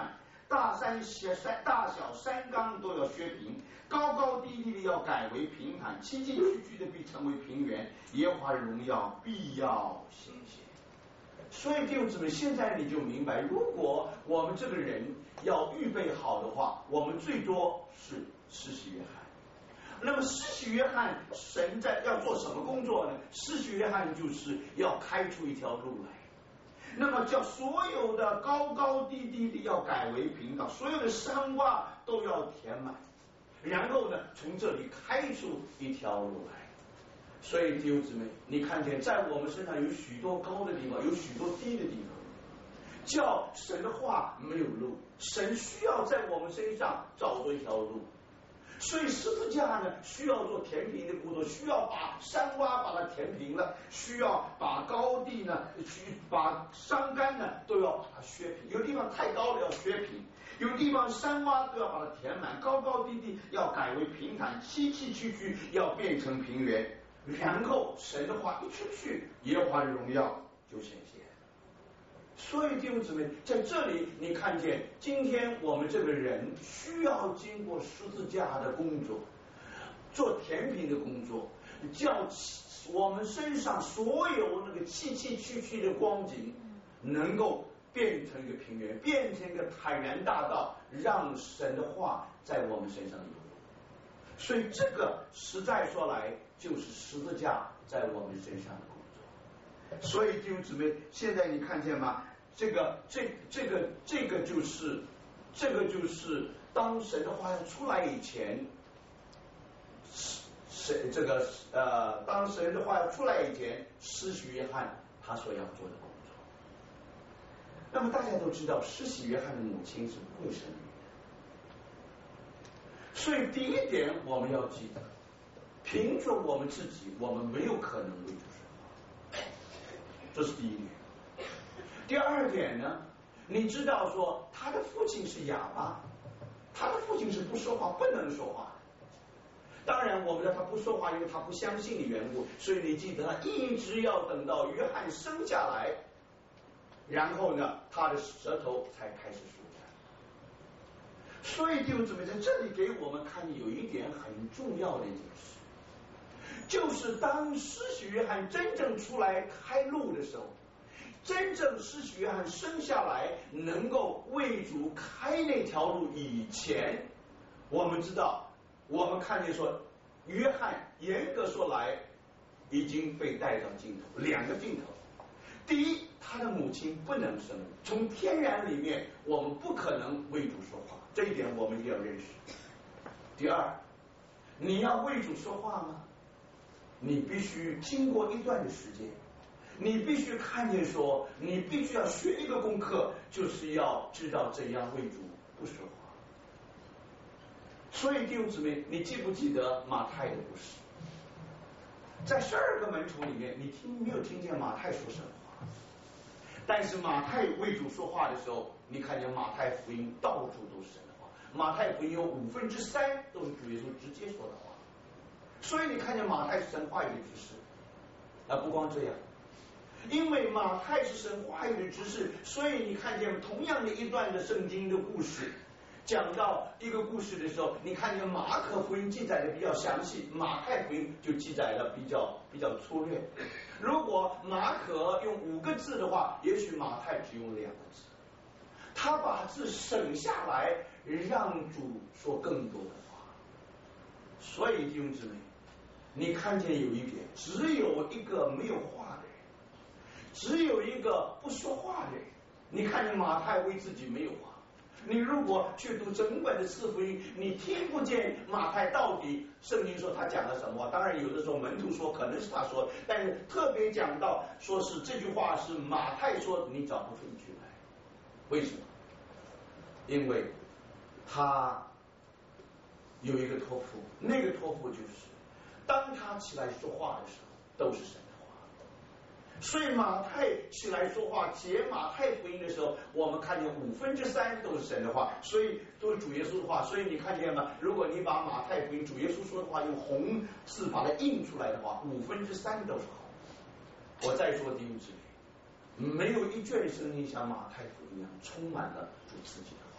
大小山冈都要削平，高高低低的要改为平坦，崎崎岖岖的必成为平原，耶和华的荣耀必要显现。所以弟兄姊妹，现在你就明白，如果我们这个人要预备好的话，我们最多是施洗约翰。那么施洗约翰，神在要做什么工作呢？施洗约翰就是要开出一条路来，那么叫所有的高高低低的要改为平道，所有的山洼都要填满，然后呢，从这里开出一条路来。所以弟兄姊妹，你看见在我们身上有许多高的地方，有许多低的地方，叫神的话没有路，神需要在我们身上找出一条路。所以十字架呢，需要做填平的工作，需要把山洼把它填平了，需要把高地呢，把山冈呢都要把它削平。有地方太高了要削平，有地方山洼都要把它填满，高高低低要改为平坦，崎崎岖岖要变成平原。然后神的话一出去，耶和华的荣耀就显现。所以弟兄姊妹，在这里你看见今天我们这个人需要经过十字架的工作，做填平的工作，叫我们身上所有那个崎崎岖岖的光景能够变成一个平原，变成一个坦然大道，让神的话在我们身上有用。所以这个实在说来就是十字架在我们身上的工作。所以弟兄姊妹，现在你看见吗？这个就是当神的话要出来以前，当神的话要出来以前，施洗约翰他所要做的工作。那么大家都知道，施洗约翰的母亲是不会生育的，所以第一点我们要记得，凭着我们自己，我们没有可能为主说话，这是第一点。第二点呢，你知道说他的父亲是哑巴，他的父亲是不说话，不能说话。当然我们知道他不说话，因为他不相信的缘故，所以你记得他一直要等到约翰生下来，然后呢他的舌头才开始舒展。所以弟兄姊妹，在这里给我们看有一点很重要的一件事，就是当施洗约翰真正出来开路的时候，真正施洗约翰生下来能够为主开那条路以前，我们知道，我们看见说约翰严格说来已经被带到尽头，两个尽头。第一，他的母亲不能生育，从天然里面我们不可能为主说话，这一点我们也要认识。第二，你要为主说话吗？你必须经过一段的时间，你必须看见说，你必须要学一个功课，就是要知道怎样为主不说话。所以弟兄姊妹，你记不记得马太的故事？在12个门徒里面，你没有听见马太说什么话？但是马太为主说话的时候，你看见马太福音到处都是神的话，马太福音有3/5都是主耶稣直接说的话。所以你看见马太是神话语的指示，不光这样，因为马太是神话语的指示，所以你看见同样的一段的圣经的故事，讲到一个故事的时候，你看见马可福音记载的比较详细，马太福音就记载的比较粗略。如果马可用5个字的话，也许马太只用2个字，他把字省下来，让主说更多的话。所以弟兄姊妹，你看见有一点，只有一个没有话的人，只有一个不说话的人。你看见马太为自己没有话，你如果去读整本的4福音，你听不见马太到底圣经说他讲了什么话。当然有的时候门徒说可能是他说的，但是特别讲到说是这句话是马太说的，你找不出一句来。为什么？因为他有一个托付，那个托付就是当他起来说话的时候都是神的话。所以马太起来说话解马太福音的时候，我们看见3/5都是神的话，所以都是主耶稣的话。所以你看见吗？如果你把马太福音主耶稣说的话用红字把它印出来的话，3/5都是好。我再说弟兄姊妹，没有一卷圣经像马太福音一样充满了主自己的话。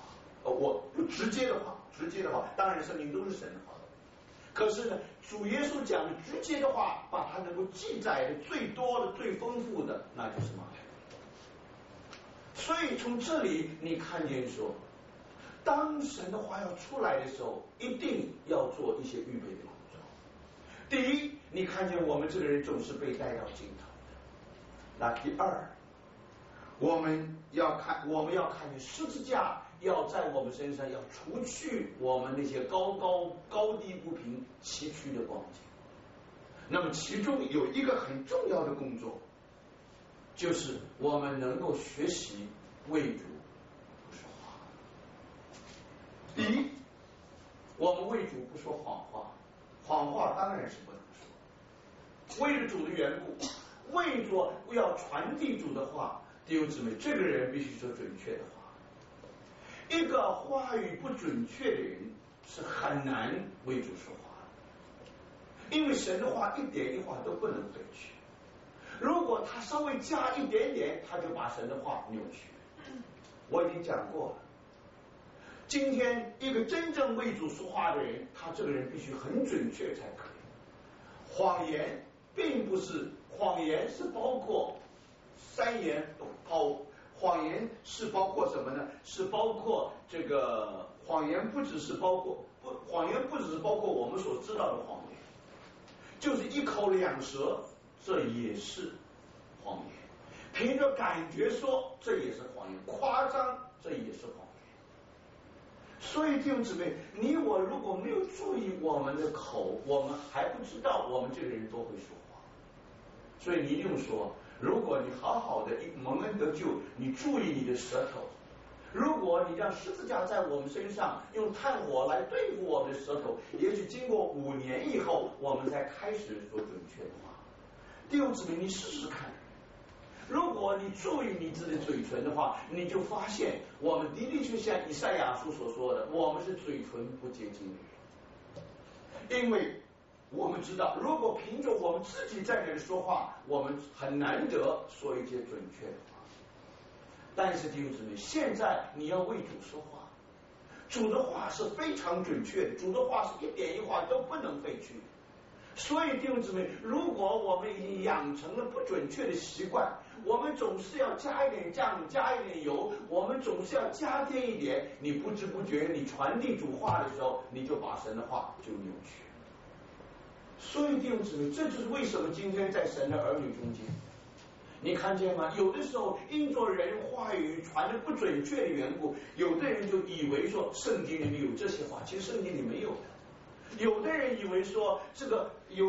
我不直接的话，当然圣经都是神的话。可是呢，主耶稣讲的直接的话，把它能够记载的最多的、最丰富的，那就是马太福音。所以从这里你看见说，当神的话要出来的时候，一定要做一些预备的工作。第一，你看见我们这个人总是被带到尽头的。那第二，我们要看见十字架要在我们身上要除去我们那些高低不平、崎岖的光景。那么其中有一个很重要的工作，就是我们能够学习为主不说话。第一，我们为主不说谎话，谎话当然是不能说。为了主的缘故，为着要传递主的话，弟兄姊妹，这个人必须说准确的话。一个话语不准确的人是很难为主说话的，因为神的话一点一画都不能废去。如果他稍微加一点点，他就把神的话扭曲。我已经讲过了，今天一个真正为主说话的人，他这个人必须很准确才可以。谎言并不是，谎言是包括三言谎言是包括什么呢？是包括这个谎言不只是包括我们所知道的谎言，就是一口两舌，这也是谎言。凭着感觉说，这也是谎言；夸张，这也是谎言。所以弟兄姊妹，你我如果没有注意我们的口，我们还不知道我们这个人都会说谎。所以你一定说，如果你好好的蒙恩得救，你注意你的舌头。如果你让十字架在我们身上用炭火来对付我们的舌头，也许经过5年以后，我们才开始说准确的话。弟兄姊妹，你试试看，如果你注意你自己的嘴唇的话，你就发现我们的确像以赛亚书所说的，我们是嘴唇不洁净的人。因为我们知道，如果凭着我们自己在这里说话，我们很难得说一些准确的话。但是弟兄姊妹，现在你要为主说话，主的话是非常准确的，主的话是一点一画都不能废去。所以弟兄姊妹，如果我们已经养成了不准确的习惯，我们总是要加一点酱，加一点油，我们总是要加添一点，你不知不觉你传递主话的时候，你就把神的话就扭曲。所以弟兄姊妹，这就是为什么今天在神的儿女中间，你看见吗？有的时候因着人话语传的不准确的缘故，有的人就以为说圣经里面有这些话，其实圣经里没有的。有的人以为说这个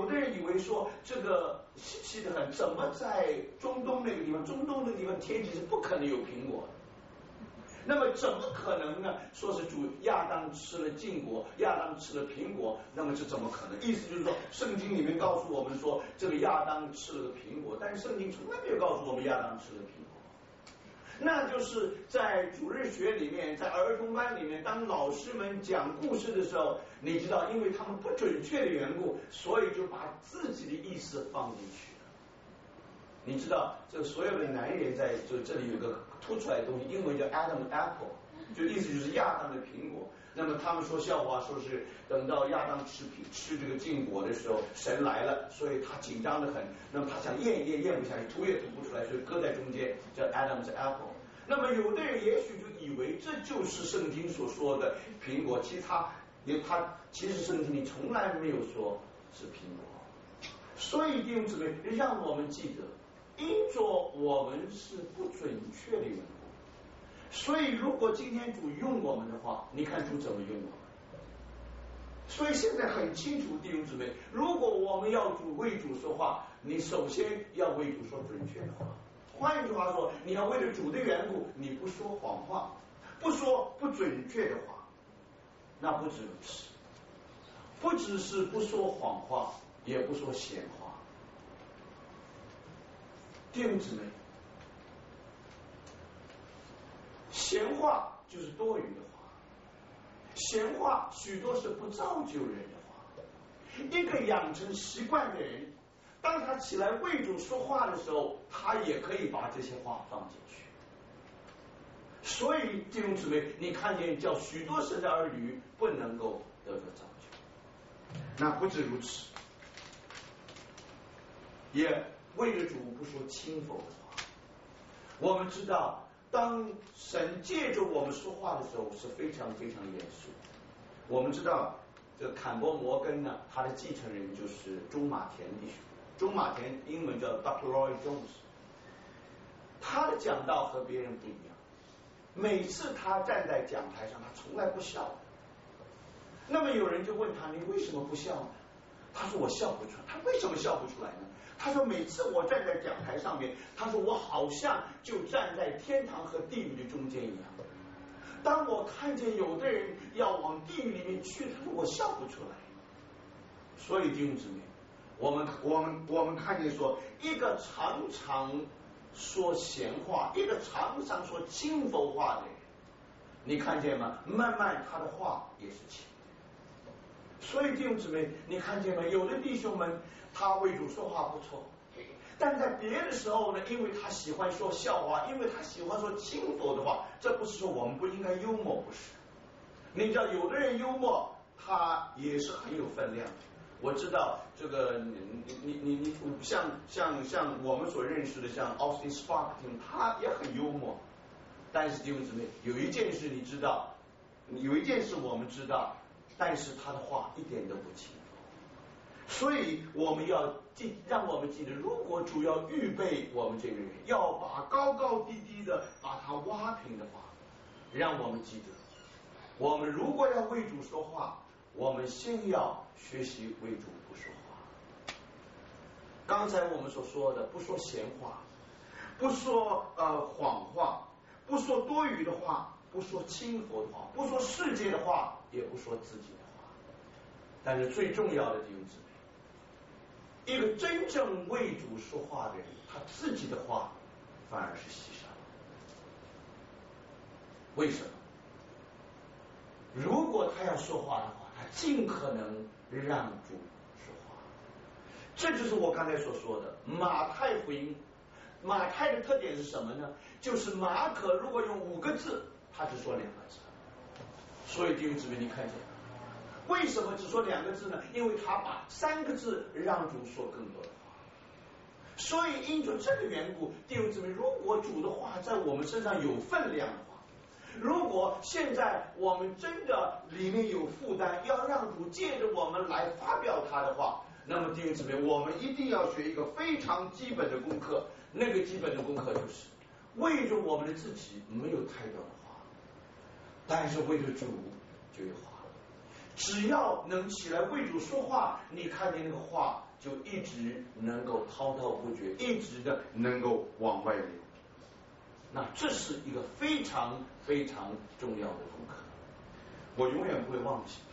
稀奇的很，怎么在中东那个地方，天气是不可能有苹果的。那么怎么可能呢？说是主亚当吃了禁果，亚当吃了苹果，那么这怎么可能？意思就是说，圣经里面告诉我们说，这个亚当吃了个苹果，但是圣经从来没有告诉我们亚当吃了苹果。那就是在主日学里面，在儿童班里面，当老师们讲故事的时候，你知道，因为他们不准确的缘故，所以就把自己的意思放进去了。你知道，这个所有的男人在就这里有个凸出来的东西，英文叫 Adam Apple， 就意思就是亚当的苹果。那么他们说笑话，说是等到亚当吃这个禁果的时候，神来了，所以他紧张的很。那么他想咽不下去，吐也吐不出来，所以搁在中间叫 Adam's Apple。那么有的人也许就以为这就是圣经所说的苹果，其实圣经里从来没有说是苹果。所以弟兄姊妹，让我们记得，因着我们是不准确的缘故。所以如果今天主用我们的话，你看主怎么用我们。所以现在很清楚，弟兄姊妹，如果我们要为主说话，你首先要为主说准确的话。换一句话说，你要为了主的缘故，你不说谎话，不说不准确的话。那不止如此，不只是不说谎话，也不说闲话。弟兄姊妹，闲话就是多余的话，闲话许多是不造就人的话。一个养成习惯的人，当他起来为主说话的时候，他也可以把这些话放进去。 所以弟兄姊妹，你看见叫许多神的儿女不能够得着造就。那不止如此，也为了主不说轻浮的话。我们知道，当神借着我们说话的时候是非常非常严肃。我们知道这个坎伯摩根呢，他的继承人就是中马田弟兄。中马田英文叫 Dr. Lloyd Jones， 他的讲道和别人不一样。每次他站在讲台上，他从来不笑的。那么有人就问他：“你为什么不笑呢？”他说：“我笑不出来。”他为什么笑不出来呢？他说：“每次我站在讲台上面，他说我好像就站在天堂和地狱的中间一样。当我看见有的人要往地狱里面去，他说我笑不出来。”所以弟兄姊妹，我们看见说，一个常常说闲话，一个常常说轻浮话的人，你看见吗？慢慢他的话也是轻。所以弟兄姊妹，你看见没？有的弟兄们他为主说话不错，但在别的时候呢，因为他喜欢说笑话，因为他喜欢说轻浮的话，这不是说我们不应该幽默，不是。你知道有的人幽默，他也是很有分量的。我知道这个，你像我们所认识的，像 Austin Sparkton， 他也很幽默。但是弟兄姊妹，有一件事你知道，有一件事我们知道，但是他的话一点都不轻浮。所以我们要让我们记得，如果主要预备我们这个人，要把高高低低的把他挖平的话，让我们记得，我们如果要为主说话，我们先要学习为主不说话。刚才我们所说的，不说闲话，不说谎话，不说多余的话，不说轻浮的话，不说世界的话，也不说自己的话。但是最重要的弟兄姊妹，一个真正为主说话的人，他自己的话反而是稀少。为什么？如果他要说话的话，他尽可能让主说话。这就是我刚才所说的马太福音。马太的特点是什么呢？就是马可如果用5个字，他只说2个字。所以弟兄姊妹，你看见为什么只说2个字呢？因为他把3个字让主说更多的话。所以因着这个缘故，弟兄姊妹，如果主的话在我们身上有分量的话，如果现在我们真的里面有负担，要让主借着我们来发表他的话，那么弟兄姊妹，我们一定要学一个非常基本的功课。那个基本的功课就是为着我们的自己没有太多的话，但是为着主就有话。只要能起来为主说话，你看见那个话就一直能够滔滔不绝，一直的能够往外流。那这是一个非常非常重要的功课，我永远不会忘记。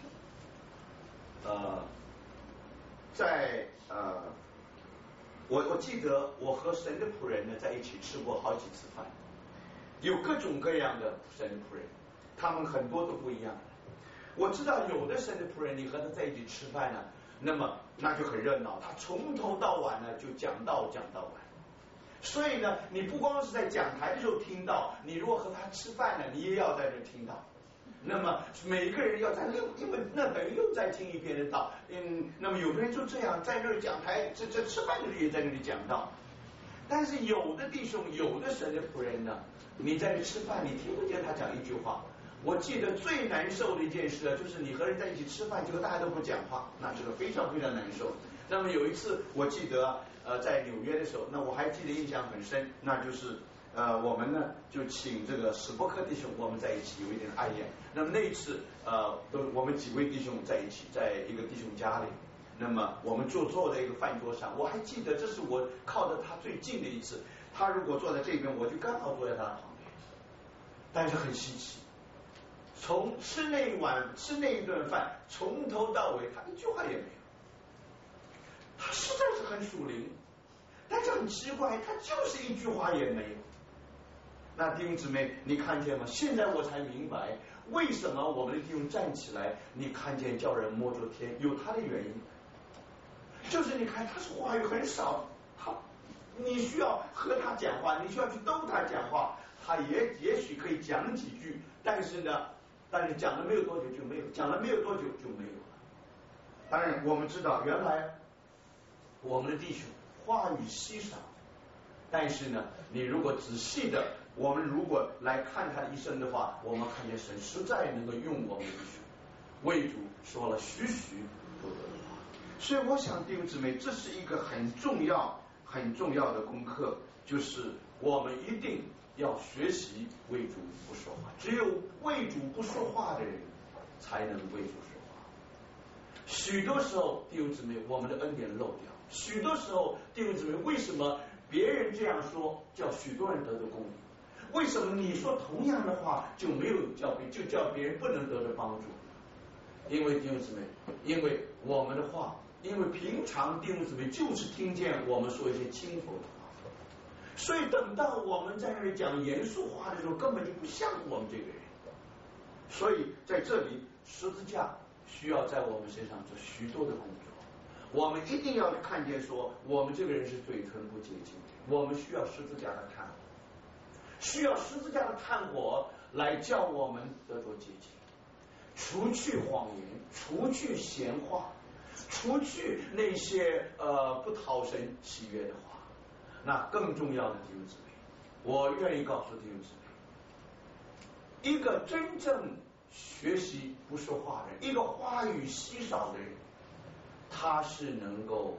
我记得我和神的仆人呢在一起吃过好几次饭，有各种各样的神的仆人，他们很多都不一样。我知道有的神的仆人，你和他在一起吃饭呢，那就很热闹，他从头到晚呢就讲到晚。所以呢，你不光是在讲台的时候听到，你如果和他吃饭呢，你也要在这听到。那么每个人要在因为那等于又再听一遍的道。那么有的人就这样在这讲台这吃饭的时候也在那里讲道。但是有的弟兄，有的神的仆人呢，你在这吃饭，你听不见他讲一句话。我记得最难受的一件事就是你和人在一起吃饭，结果大家都不讲话，那这个非常非常难受。那么有一次我记得在纽约的时候，那我还记得印象很深，那就是我们呢就请这个史波克弟兄我们在一起有一点爱宴。那么那一次我们几位弟兄在一起，在一个弟兄家里，那么我们坐在一个饭桌上，我还记得这是我靠着他最近的一次，他如果坐在这边，我就刚好坐在他旁边。但是很稀奇，从吃那一顿饭从头到尾他一句话也没有。他实在是很属灵，但是很奇怪，他就是一句话也没有。那弟兄姊妹，你看见吗？现在我才明白为什么我们的弟兄站起来，你看见叫人摸着天，有他的原因。就是你看他是话语很少，你需要和他讲话，你需要去逗他讲话， 他也许可以讲几句，但是讲了没有多久就没有，讲了没有多久就没有了。当然我们知道原来我们的弟兄话语稀少，但是呢，你如果仔细的，我们如果来看他的一生的话，我们看见神实在能够用我们的弟兄为主说了许许多多的话。所以我想弟兄姊妹，这是一个很重要的功课，就是我们一定要学习为主不说话，只有为主不说话的人才能为主说话。许多时候弟兄姊妹，我们的恩典漏掉，许多时候弟兄姊妹，为什么别人这样说叫许多人得到公义？为什么你说同样的话就没有叫别人不能得到帮助？因为弟兄姊妹，因为我们的话，因为平常弟兄姊妹就是听见我们说一些轻浮的话，所以等到我们在那里讲严肃话的时候，根本就不像我们这个人。所以在这里，十字架需要在我们身上做许多的工作。我们一定要看见说，我们这个人是嘴唇不洁净的，我们需要十字架的炭火，需要十字架的炭火来叫我们得着洁净，除去谎言，除去闲话，除去那些不讨神喜悦的话。那更重要的弟兄姊妹，我愿意告诉弟兄姊妹，一个真正学习不说话的人，一个话语稀少的人，他是能够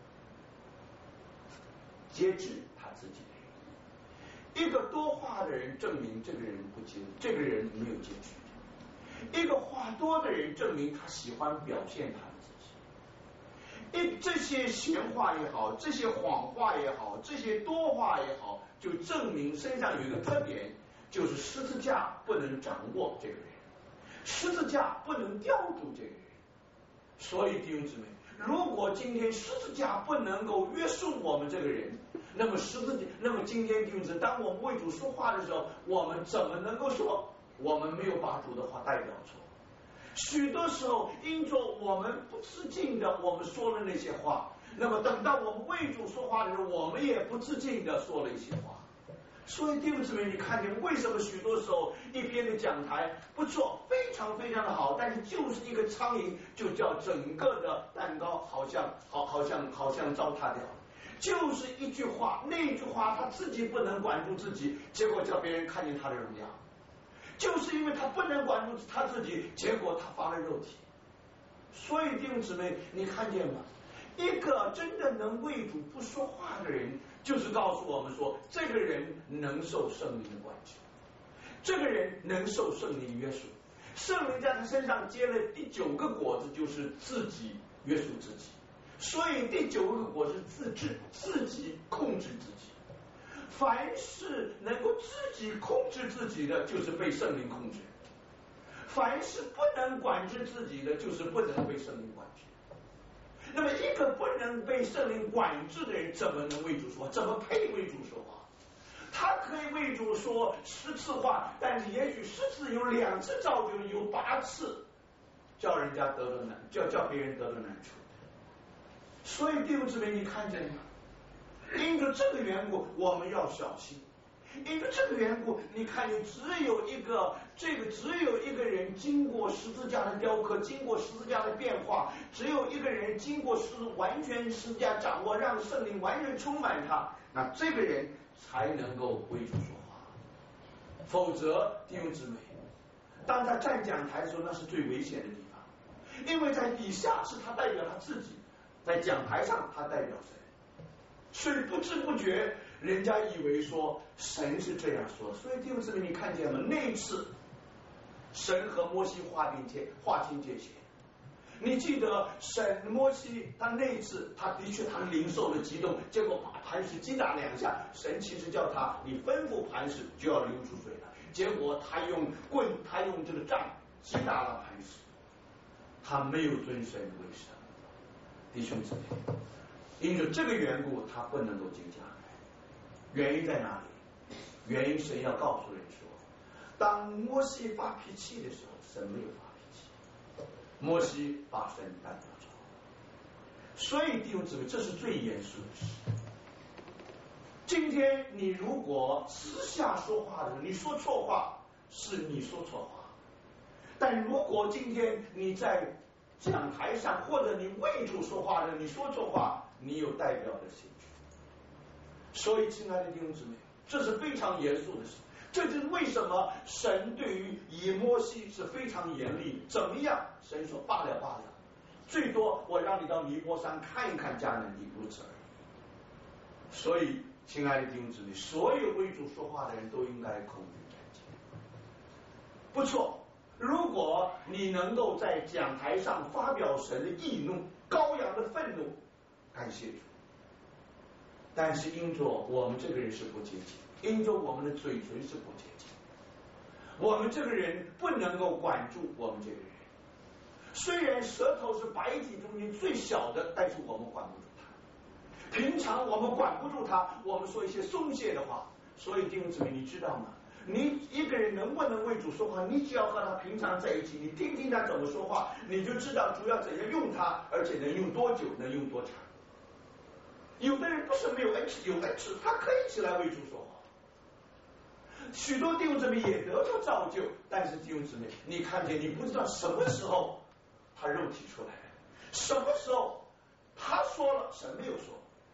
节制他自己的人。一个多话的人，证明这个人不节，这个人没有节制。一个话多的人，证明他喜欢表现他自己。这些闲话也好，这些谎话也好，这些多话也好，就证明身上有一个特点，就是十字架不能掌握这个人，十字架不能吊住这个人。所以弟兄姊妹，如果今天十字架不能够约束我们这个人，那么今天弟兄姊妹，当我们为主说话的时候，我们怎么能够说我们没有把主的话代表错？许多时候因着我们不自禁的我们说了那些话，那么等到我们为主说话的时候，我们也不自禁的说了一些话。所以弟兄姊妹，你看见为什么许多时候一边的讲台不错，非常非常的好，但是就是一个苍蝇就叫整个的蛋糕好像糟蹋掉了。就是一句话，那句话他自己不能管住自己，结果叫别人看见他的荣耀。就是因为他不能管住他自己，结果他发了肉体。所以弟兄姊妹，你看见吗？一个真的能为主不说话的人，就是告诉我们说，这个人能受圣灵的管制，这个人能受圣灵约束。圣灵在他身上结了第9个果子，就是自己约束自己。所以第9个果子自治，自己控制自己。凡是能够自己控制自己的，就是被圣灵控制；凡是不能管制自己的，就是不能被圣灵管制。那么一个不能被圣灵管制的人，怎么能为主说话？怎么配为主说话？他可以为主说10次话，但是也许10次有2次造就，有8次叫人家得了难，叫别人得了难处。所以弟兄姊妹，你看见吗？因着这个缘故，我们要小心。因为这个缘故，你看见只有一个人经过十字架的雕刻，经过十字架的变化，只有一个人经过完全十字架掌握，让圣灵完全充满他，那这个人才能够为主说话。否则弟兄姊妹，当他站讲台的时候，那是最危险的地方，因为在底下是他代表他自己，在讲台上他代表神。所以不知不觉人家以为说神是这样说。所以弟兄姊妹，你看见吗？那一次神和摩西划清界限，你记得摩西他那一次他的确他领受了激动，结果把磐石击打2下，神其实叫他你吩咐磐石就要流出水了，结果他用棍，他用这个杖击打了磐石，他没有遵神的为神。弟兄姊妹，因着这个缘故，他不能够进迦南。原因在哪里？原因神要告诉人说，当摩西发脾气的时候，神没有发脾气，摩西把神代表走。所以弟兄姊妹，这是最严肃的事。 今天你如果私下说话的，你说错话是你说错话，但如果今天你在讲台上或者你为主说话的，你说错话，你有代表的性质。所以亲爱的弟兄姊妹，这是非常严肃的事。这就是为什么神对于以摩西是非常严厉。怎么样？神说罢了罢了，最多我让你到尼波山看一看迦南地，如此而已。所以亲爱的弟兄姊妹，所有为主说话的人都应该口语干净。不错，如果你能够在讲台上发表神的义怒、羔羊的愤怒，感谢主。但是因着我们这个人是不洁净，因着我们的嘴唇是不洁净，我们这个人不能够管住我们这个人。虽然舌头是百体中间最小的，但是我们管不住它。平常我们管不住它，我们说一些松懈的话。所以弟兄姊妹，你知道吗？你一个人能不能为主说话，你只要和他平常在一起，你听听他怎么说话，你就知道主要怎样用他，而且能用多久，能用多长。有的人不是没有恩赐，有恩赐，他可以起来为主说话。许多弟兄姊妹也得到造就，但是弟兄姊妹，你看见你不知道什么时候他肉体出来了，什么时候他说了，神没有说，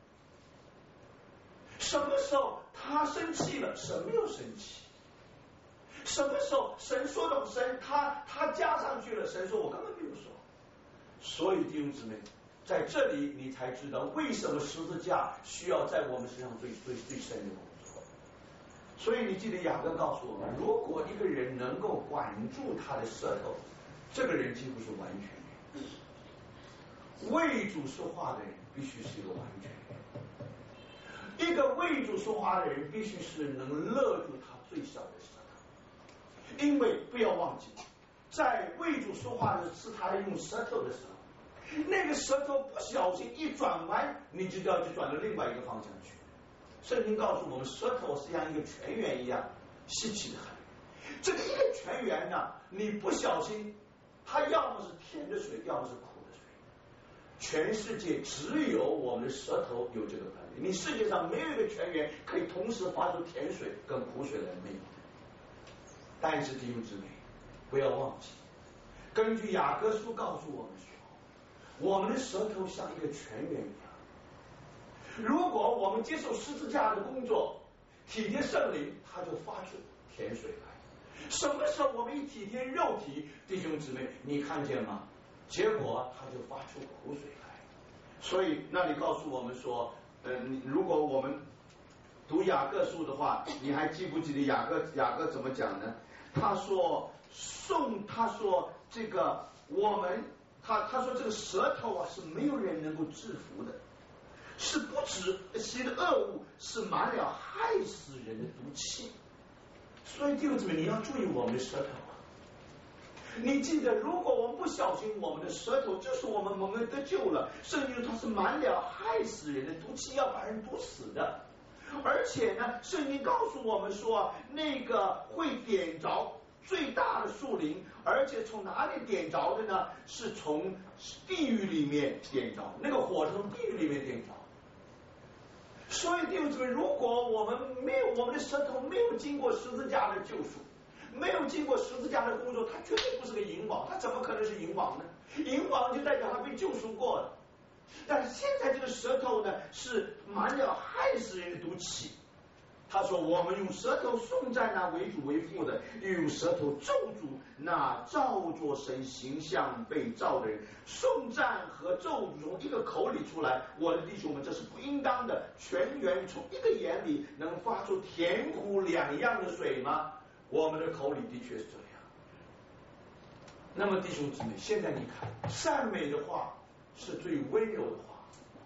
什么时候他生气了，神没有生气，什么时候神说的神他加上去了，神说我根本没有说。所以弟兄姊妹，在这里你才知道为什么十字架需要在我们身上最深的工作。所以你记得雅各告诉我们，如果一个人能够管住他的舌头，这个人几乎是完全人。为主说话的人必须是一个完全人，一个为主说话的人必须是能勒住他最小的舌头。因为不要忘记，在为主说话的是他用舌头的时候，那个舌头不小心一转弯，你就要去转到另外一个方向去。圣经告诉我们，舌头是像一个泉源一样稀奇的很。这个一个泉源呢，你不小心，它要么是甜的水，要么是苦的水。全世界只有我们的舌头有这个本领，你世界上没有一个泉源可以同时发出甜水跟苦水来，没有。但是弟兄姊妹，不要忘记，根据雅各书告诉我们说，我们的舌头像一个泉源一样。如果我们接受十字架的工作，体贴圣灵，它就发出甜水来。什么时候我们一体贴肉体，弟兄姊妹，你看见吗？结果它就发出苦水来。所以那里告诉我们说，如果我们读雅各书的话，你还记不记得雅各怎么讲呢？他说这个我们他说这个舌头啊是没有人能够制服的，是不止其的恶物，是满了害死人的毒气。所以弟兄姊妹，你要注意我们的舌头啊！你记得，如果我们不小心，我们的舌头就是我们蒙恩得救了，圣经它是满了害死人的毒气，要把人毒死的。而且呢，圣经告诉我们说，那个会点着最大的树林，而且从哪里点着的呢？是从地狱里面点着，那个火是从地狱里面点着。所以弟兄姊妹，如果我们的舌头没有经过十字架的救赎，没有经过十字架的工作，它绝对不是个银王，它怎么可能是银王呢？银王就代表他被救赎过了。但是现在这个舌头呢，是满了害死人的毒气。他说，我们用舌头颂赞那为主为父的，又用舌头咒诅那照着神形象被造的人。颂赞和咒诅从一个口里出来，我的弟兄们，这是不应当的。泉源从一个眼里能发出甜苦两样的水吗？我们的口里的确是这样。那么弟兄姊妹，现在你看，赞美的话是最温柔的话，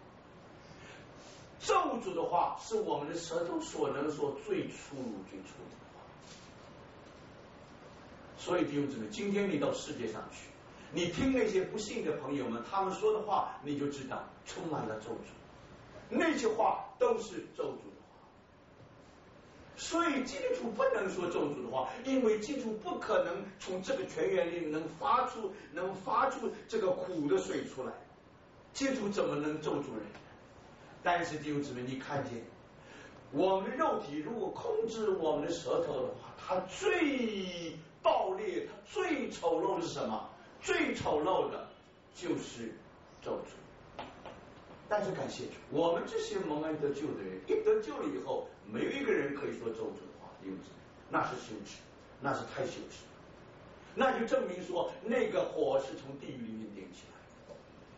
咒诅的话是我们的舌头所能说最粗鲁的话。所以弟兄姊妹，今天你到世界上去，你听那些不信的朋友们他们说的话，你就知道充满了咒诅，那些话都是咒诅的话。所以基督徒不能说咒诅的话，因为基督徒不可能从这个泉源里能发出这个苦的水出来，基督徒怎么能咒诅人？但是弟兄姊妹，你看见我们的肉体如果控制我们的舌头的话，它最暴烈，它最丑陋的是什么？最丑陋的就是咒诅。但是感谢主，我们这些蒙恩得救的人，一得救了以后，没有一个人可以说咒诅的话，弟兄姊妹，那是羞耻，那是太羞耻了。那就证明说，那个火是从地狱里面点起来的。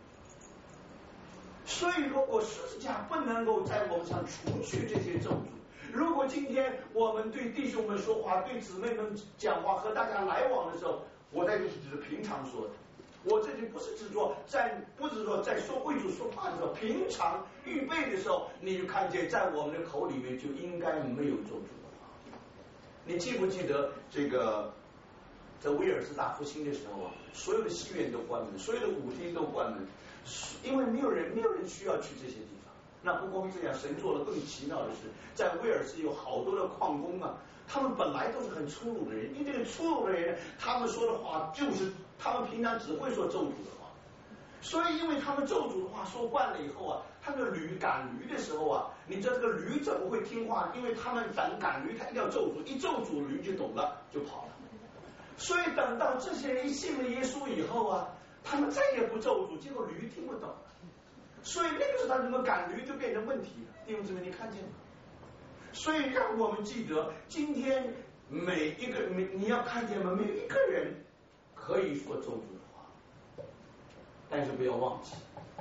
所以，如果十字架不能够在我们上除去这些咒诅，如果今天我们对弟兄们说话，对姊妹们讲话，和大家来往的时候，我在这里只是平常说的，我这里不是指说在说为主说话的时候，平常预备的时候，你就看见在我们的口里面就应该没有咒诅的话。你记不记得这个？在威尔斯大复兴的时候啊，所有的戏院都关门，所有的舞厅都关门，因为没有人需要去这些地方。那不光这样，神做了更奇妙的事，在威尔斯有好多的矿工啊，他们本来都是很粗鲁的人，因为这个粗鲁的人，他们说的话就是他们平常只会说咒诅的话，所以因为他们咒诅的话说惯了以后啊，他们赶驴的时候啊，你知道这个驴怎么会听话？因为他们赶驴，他一定要咒诅，一咒诅驴就懂了，就跑了。所以等到这些人信了耶稣以后啊，他们再也不咒诅，结果驴听不懂，所以那个时候他怎么赶驴就变成问题了。弟兄姊妹，你看见吗？所以让我们记得，今天每一个你要看见吗？每一个人可以说咒诅的话，但是不要忘记，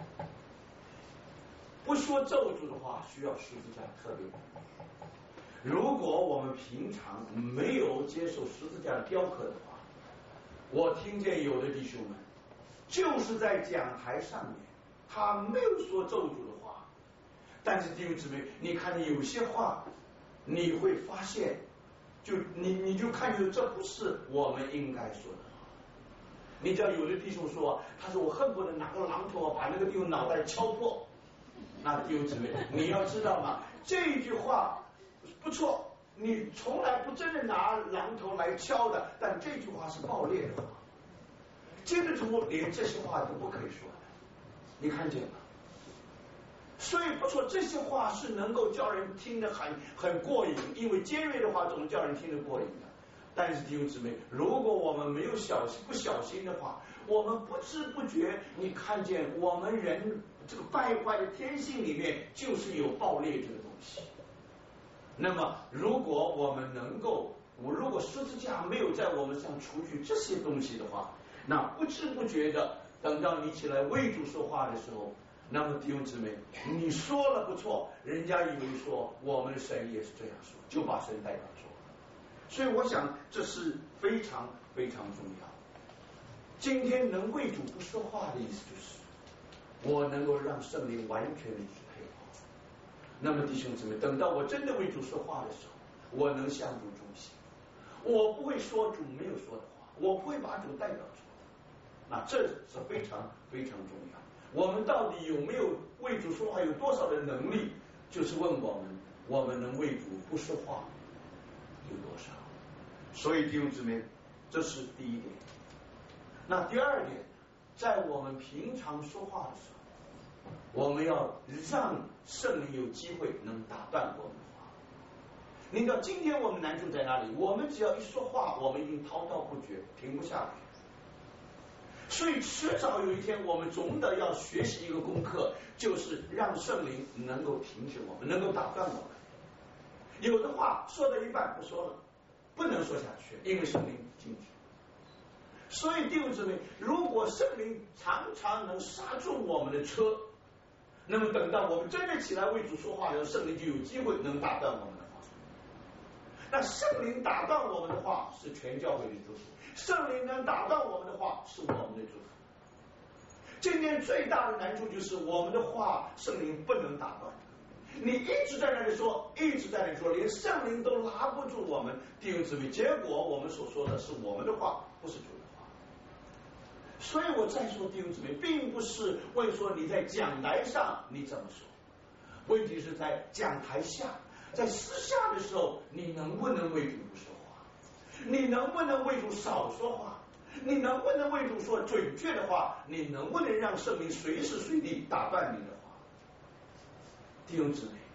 不说咒诅的话需要十字架特别。如果我们平常没有接受十字架的雕刻的话，我听见有的弟兄们就是在讲台上面，他没有说咒诅的话，但是弟兄姊妹，你看见有些话，你会发现，你就看见这不是我们应该说的话。你知道有的弟兄说，他说我恨不得拿个榔头把那个弟兄脑袋敲破。那弟兄姊妹，你要知道吗？这句话不错，你从来不真的拿榔头来敲的，但这句话是暴烈的话，基督徒连这些话都不可以说的，你看见吗？所以不错，这些话是能够叫人听得很过瘾，因为尖锐的话总是叫人听得过瘾的。但是弟兄姊妹，如果我们没有不小心的话，我们不知不觉，你看见我们人这个败坏的天性里面就是有暴烈这个东西。那么如果我们能够，如果十字架没有在我们上除去这些东西的话，那不知不觉的，等到你起来为主说话的时候，那么弟兄姊妹，你说了不错，人家以为说我们的神也是这样说，就把神代表说。所以我想这是非常非常重要。今天能为主不说话的意思就是我能够让圣灵完全的支配我。那么弟兄姊妹，等到我真的为主说话的时候，我能向主忠心，我不会说主没有说的话，我不会把主代表出来。那这是非常非常重要。我们到底有没有为主说话，有多少的能力，就是问我们能为主不说话有多少。所以弟兄姊妹，这是第一点。那第二点，在我们平常说话的时候，我们要让圣灵有机会能打断我们的话。你知道今天我们难处在哪里？我们只要一说话，我们已经滔滔不绝，停不下来。所以迟早有一天，我们总得要学习一个功课，就是让圣灵能够停止我们，能够打断我们。有的话说到一半不说了，不能说下去，因为圣灵禁止。所以弟兄姊妹，如果圣灵常常能刹住我们的车，那么等到我们真的起来为主说话的时候，圣灵就有机会能打断我们的话。那圣灵打断我们的话是全教会的祝福，圣灵能打断我们的话是我们的祝福。今天最大的难处就是我们的话圣灵不能打断，你一直在那里说，一直在那里说，连圣灵都拉不住我们，弟兄姊妹，结果我们所说的是我们的话，不是主的话。所以我再说弟兄姊妹，并不是问说你在讲台上你怎么说，问题是在讲台下，在私下的时候，你能不能为主不说话？你能不能为主少说话？你能不能为主说准确的话？你能不能让圣灵随时随地打断你的话？弟兄姊妹，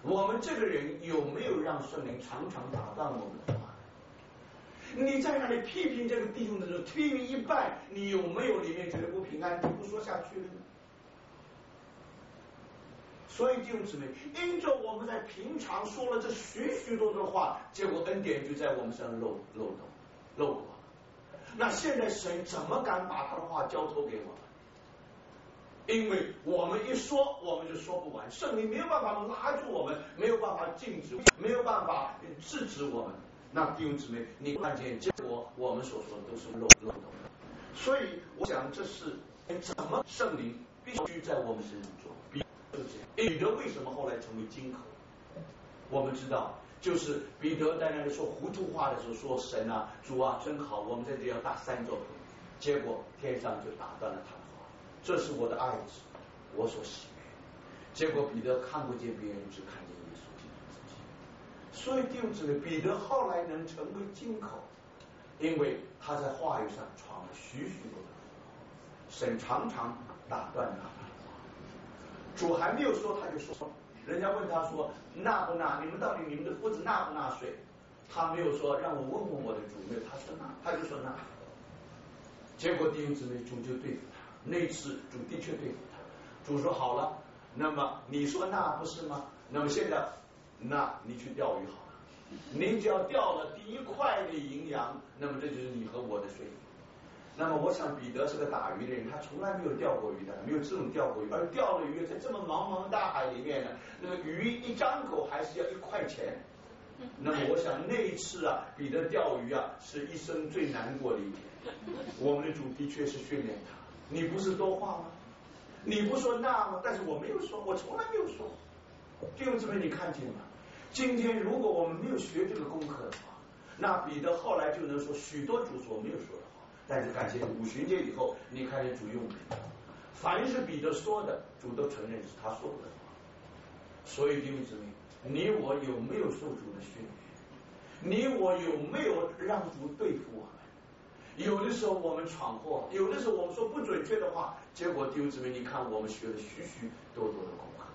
我们这个人有没有让圣灵常常打断我们的话？你在那里批评这个弟兄的时候，批评一半，你有没有里面觉得不平安，你不说下去了呢？所以弟兄姊妹，因着我们在平常说了这许许多多的话，结果恩典就在我们身上漏过。那现在神怎么敢把他的话交托给我们？因为我们一说，我们就说不完，圣灵没有办法拉住我们，没有办法禁止，没有办法制止我们。那弟兄姊妹，你看见结果我们所说的都是漏洞。所以我想这是怎么圣灵必须在我们身上做。彼得为什么后来成为金口？我们知道，就是彼得在那里说糊涂话的时候说：“神啊，主啊，真好，我们在这里要打3座棚。”结果天上就打断了他的话：“这是我的爱子，我所喜悦。”结果彼得看不见别人，只看见耶稣基督自己。所以弟兄姊妹，彼得后来能成为金口，因为他在话语上闯了许许多多的祸，神常常打断他。主还没有说，他就说，人家问他说纳不纳？你们的夫子纳不纳税？他没有说让我问问我的主，没有，他说纳，他就说纳。结果弟兄姊妹，主就对付他。那一次主的确对付他。主说好了，那么你说纳不是吗？那么现在，那你去钓鱼好了。你只要钓了第1块的银洋，那么这就是你和我的税。那么我想彼得是个打鱼的人，他从来没有钓过鱼的，没有这种钓过鱼，而钓了鱼在这么茫茫大海里面呢，那个鱼一张口还是要1块钱。那么我想那一次啊，彼得钓鱼啊是一生最难过的一天。我们的主的确是训练他，你不是多话吗？你不说那吗？但是我没有说，我从来没有说。弟兄姊妹，你看见吗？今天如果我们没有学这个功课的话，那彼得后来就能说许多主所没有说的话。但是感谢5旬节以后，你看见主用彼得，凡是彼得说的，主都承认是他说的话。所以弟兄姊妹，你我有没有受主的训练？你我有没有让主对付我们？有的时候我们闯祸，有的时候我们说不准确的话，结果弟兄姊妹，你看我们学了许许多多的功课。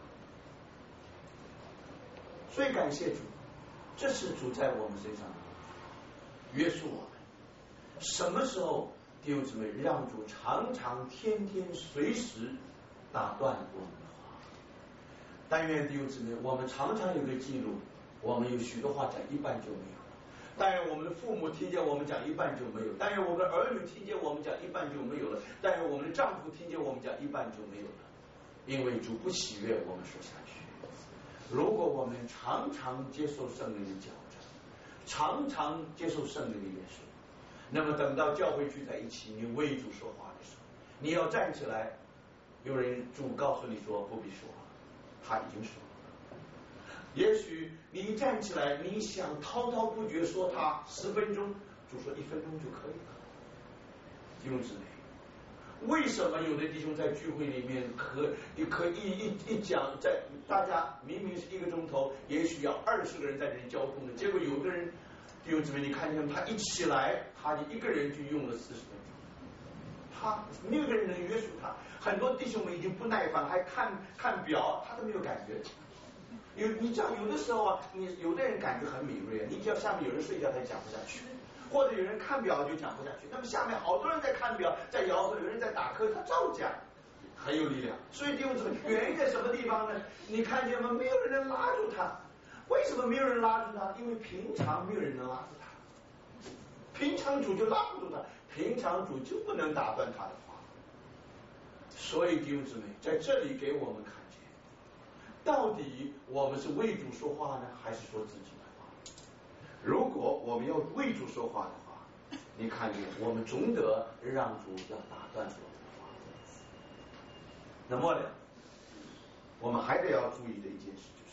所以感谢主，这是主在我们身上约束我们。什么时候弟兄姊妹让主常常天天随时打断我们的话？但愿弟兄姊妹，我们常常有个记录，我们有许多话讲一半就没有了。但愿我们的父母听见我们讲一半就没有，但愿我们的儿女听见我们讲一半就没有了，但愿我们的丈夫听见我们讲一半就没有了。因为主不喜悦我们说下去。如果我们常常接受圣灵的矫正，常常接受圣灵的约束，那么等到教会聚在一起，你为主说话的时候，你要站起来，有人主告诉你说不必说，他已经说了。也许你一站起来，你想滔滔不绝说他10分钟，主说1分钟就可以了。弟兄姊妹，为什么有的弟兄在聚会里面可以一讲，在大家明明是1个钟头，也许要20个人在这里交通的，结果有的人弟兄姊妹，你看见他一起来，他一个人就用了40分钟，他没有人能约束他。很多弟兄们已经不耐烦，还看表，他都没有感觉。你知道有的时候啊，有的人感觉很敏锐，你只要下面有人睡觉，他就讲不下去，或者有人看表就讲不下去。那么下面好多人在看表，在摇头，有人在打瞌，他照讲，很有力量。所以弟兄姊妹，原因在什么地方呢？你看见吗？没有人能拉住他。为什么没有人拉住他？因为平常没有人能拉住他，平常主就拉不住他，平常主就不能打断他的话。所以弟兄姊妹，在这里给我们看见，到底我们是为主说话呢，还是说自己的话？如果我们要为主说话的话，你看见我们总得让主要打断我们的话。那么呢，我们还得要注意的一件事就是，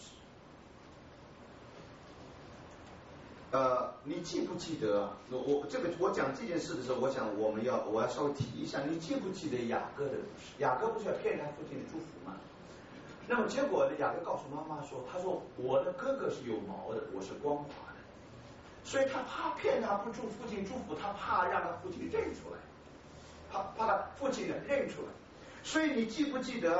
你记不记得？我讲这件事的时候，我想我要稍微提一下，你记不记得雅各的故事？雅各不是要骗他父亲的祝福吗？那么结果呢？雅各告诉妈妈说：“他说我的哥哥是有毛的，我是光滑的，所以他怕骗他不祝父亲祝福，他怕让他父亲认出来，怕他父亲呢认出来。所以你记不记得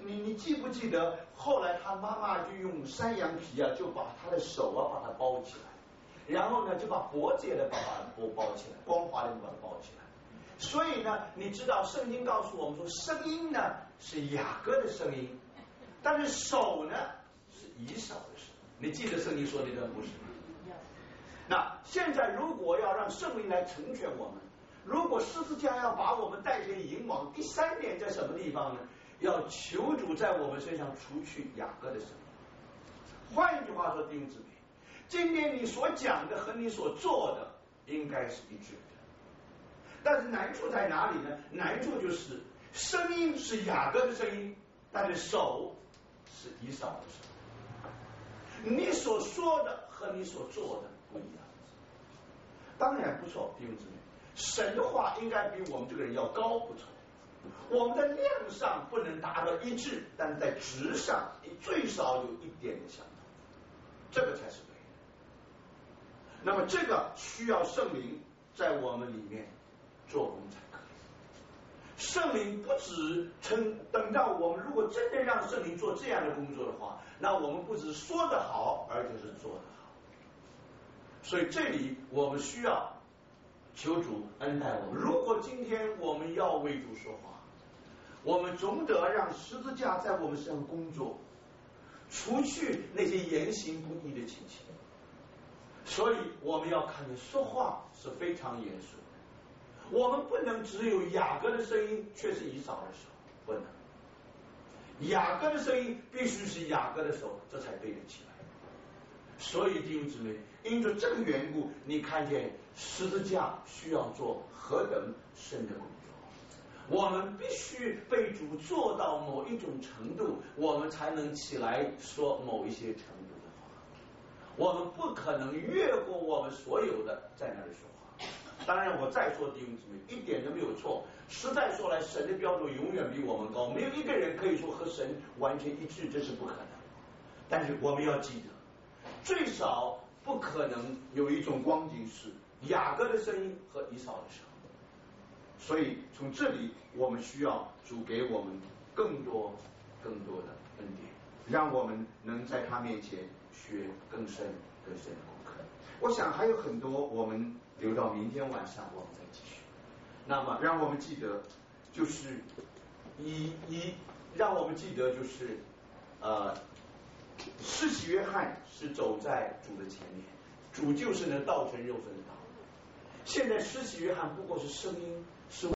你记不记得后来他妈妈就用山羊皮啊，就把他的手啊把它包起来，然后呢就把脖子也把它包起来，光滑的把它包起来。所以呢，你知道圣经告诉我们说，声音呢是雅各的声音，但是手呢是以扫的手。你记得圣经说那段故事吗？那现在如果要让圣灵来成全我们，如果十字架要把我们带进营往，第三点在什么地方呢？要求主在我们身上除去雅各的声音。换一句话说，弟兄姊妹，今天你所讲的和你所做的应该是一致的，但是难处在哪里呢？难处就是声音是雅各的声音，但是手是以扫的手。你所说的和你所做的不一样。当然不错，弟兄姊妹，神的话应该比我们这个人要高，不错。我们在量上不能达到一致，但是在质上最少有一点的相同，这个才是对的。那么这个需要圣灵在我们里面做工才可以。圣灵不只等到我们如果真的让圣灵做这样的工作的话，那我们不只说得好，而且是做得好。所以这里我们需要求主恩待我们。如果今天我们要为主说话，我们总得让十字架在我们身上工作，除去那些言行不义的情形。所以我们要看见说话是非常严肃的，我们不能只有雅各的声音却是以扫的手，不能。雅各的声音必须是雅各的手，这才对得起来。所以弟兄姊妹，因着这个缘故，你看见十字架需要做何等深的工作。我们必须被主做到某一种程度，我们才能起来说某一些程度的话。我们不可能越过我们所有的在那里说话。当然我再说弟兄姊妹一点都没有错，实在说来神的标准永远比我们高，没有一个人可以说和神完全一致，这是不可能。但是我们要记得，最少不可能有一种光景是雅各的声音和以扫的声音。所以从这里我们需要主给我们更多的恩典，让我们能在他面前学更深的功课。我想还有很多，我们留到明天晚上我们再继续。那么让我们记得就是让我们记得就是施洗约翰是走在主的前面，主就是那道成肉身的道。现在施洗约翰不过是声音，是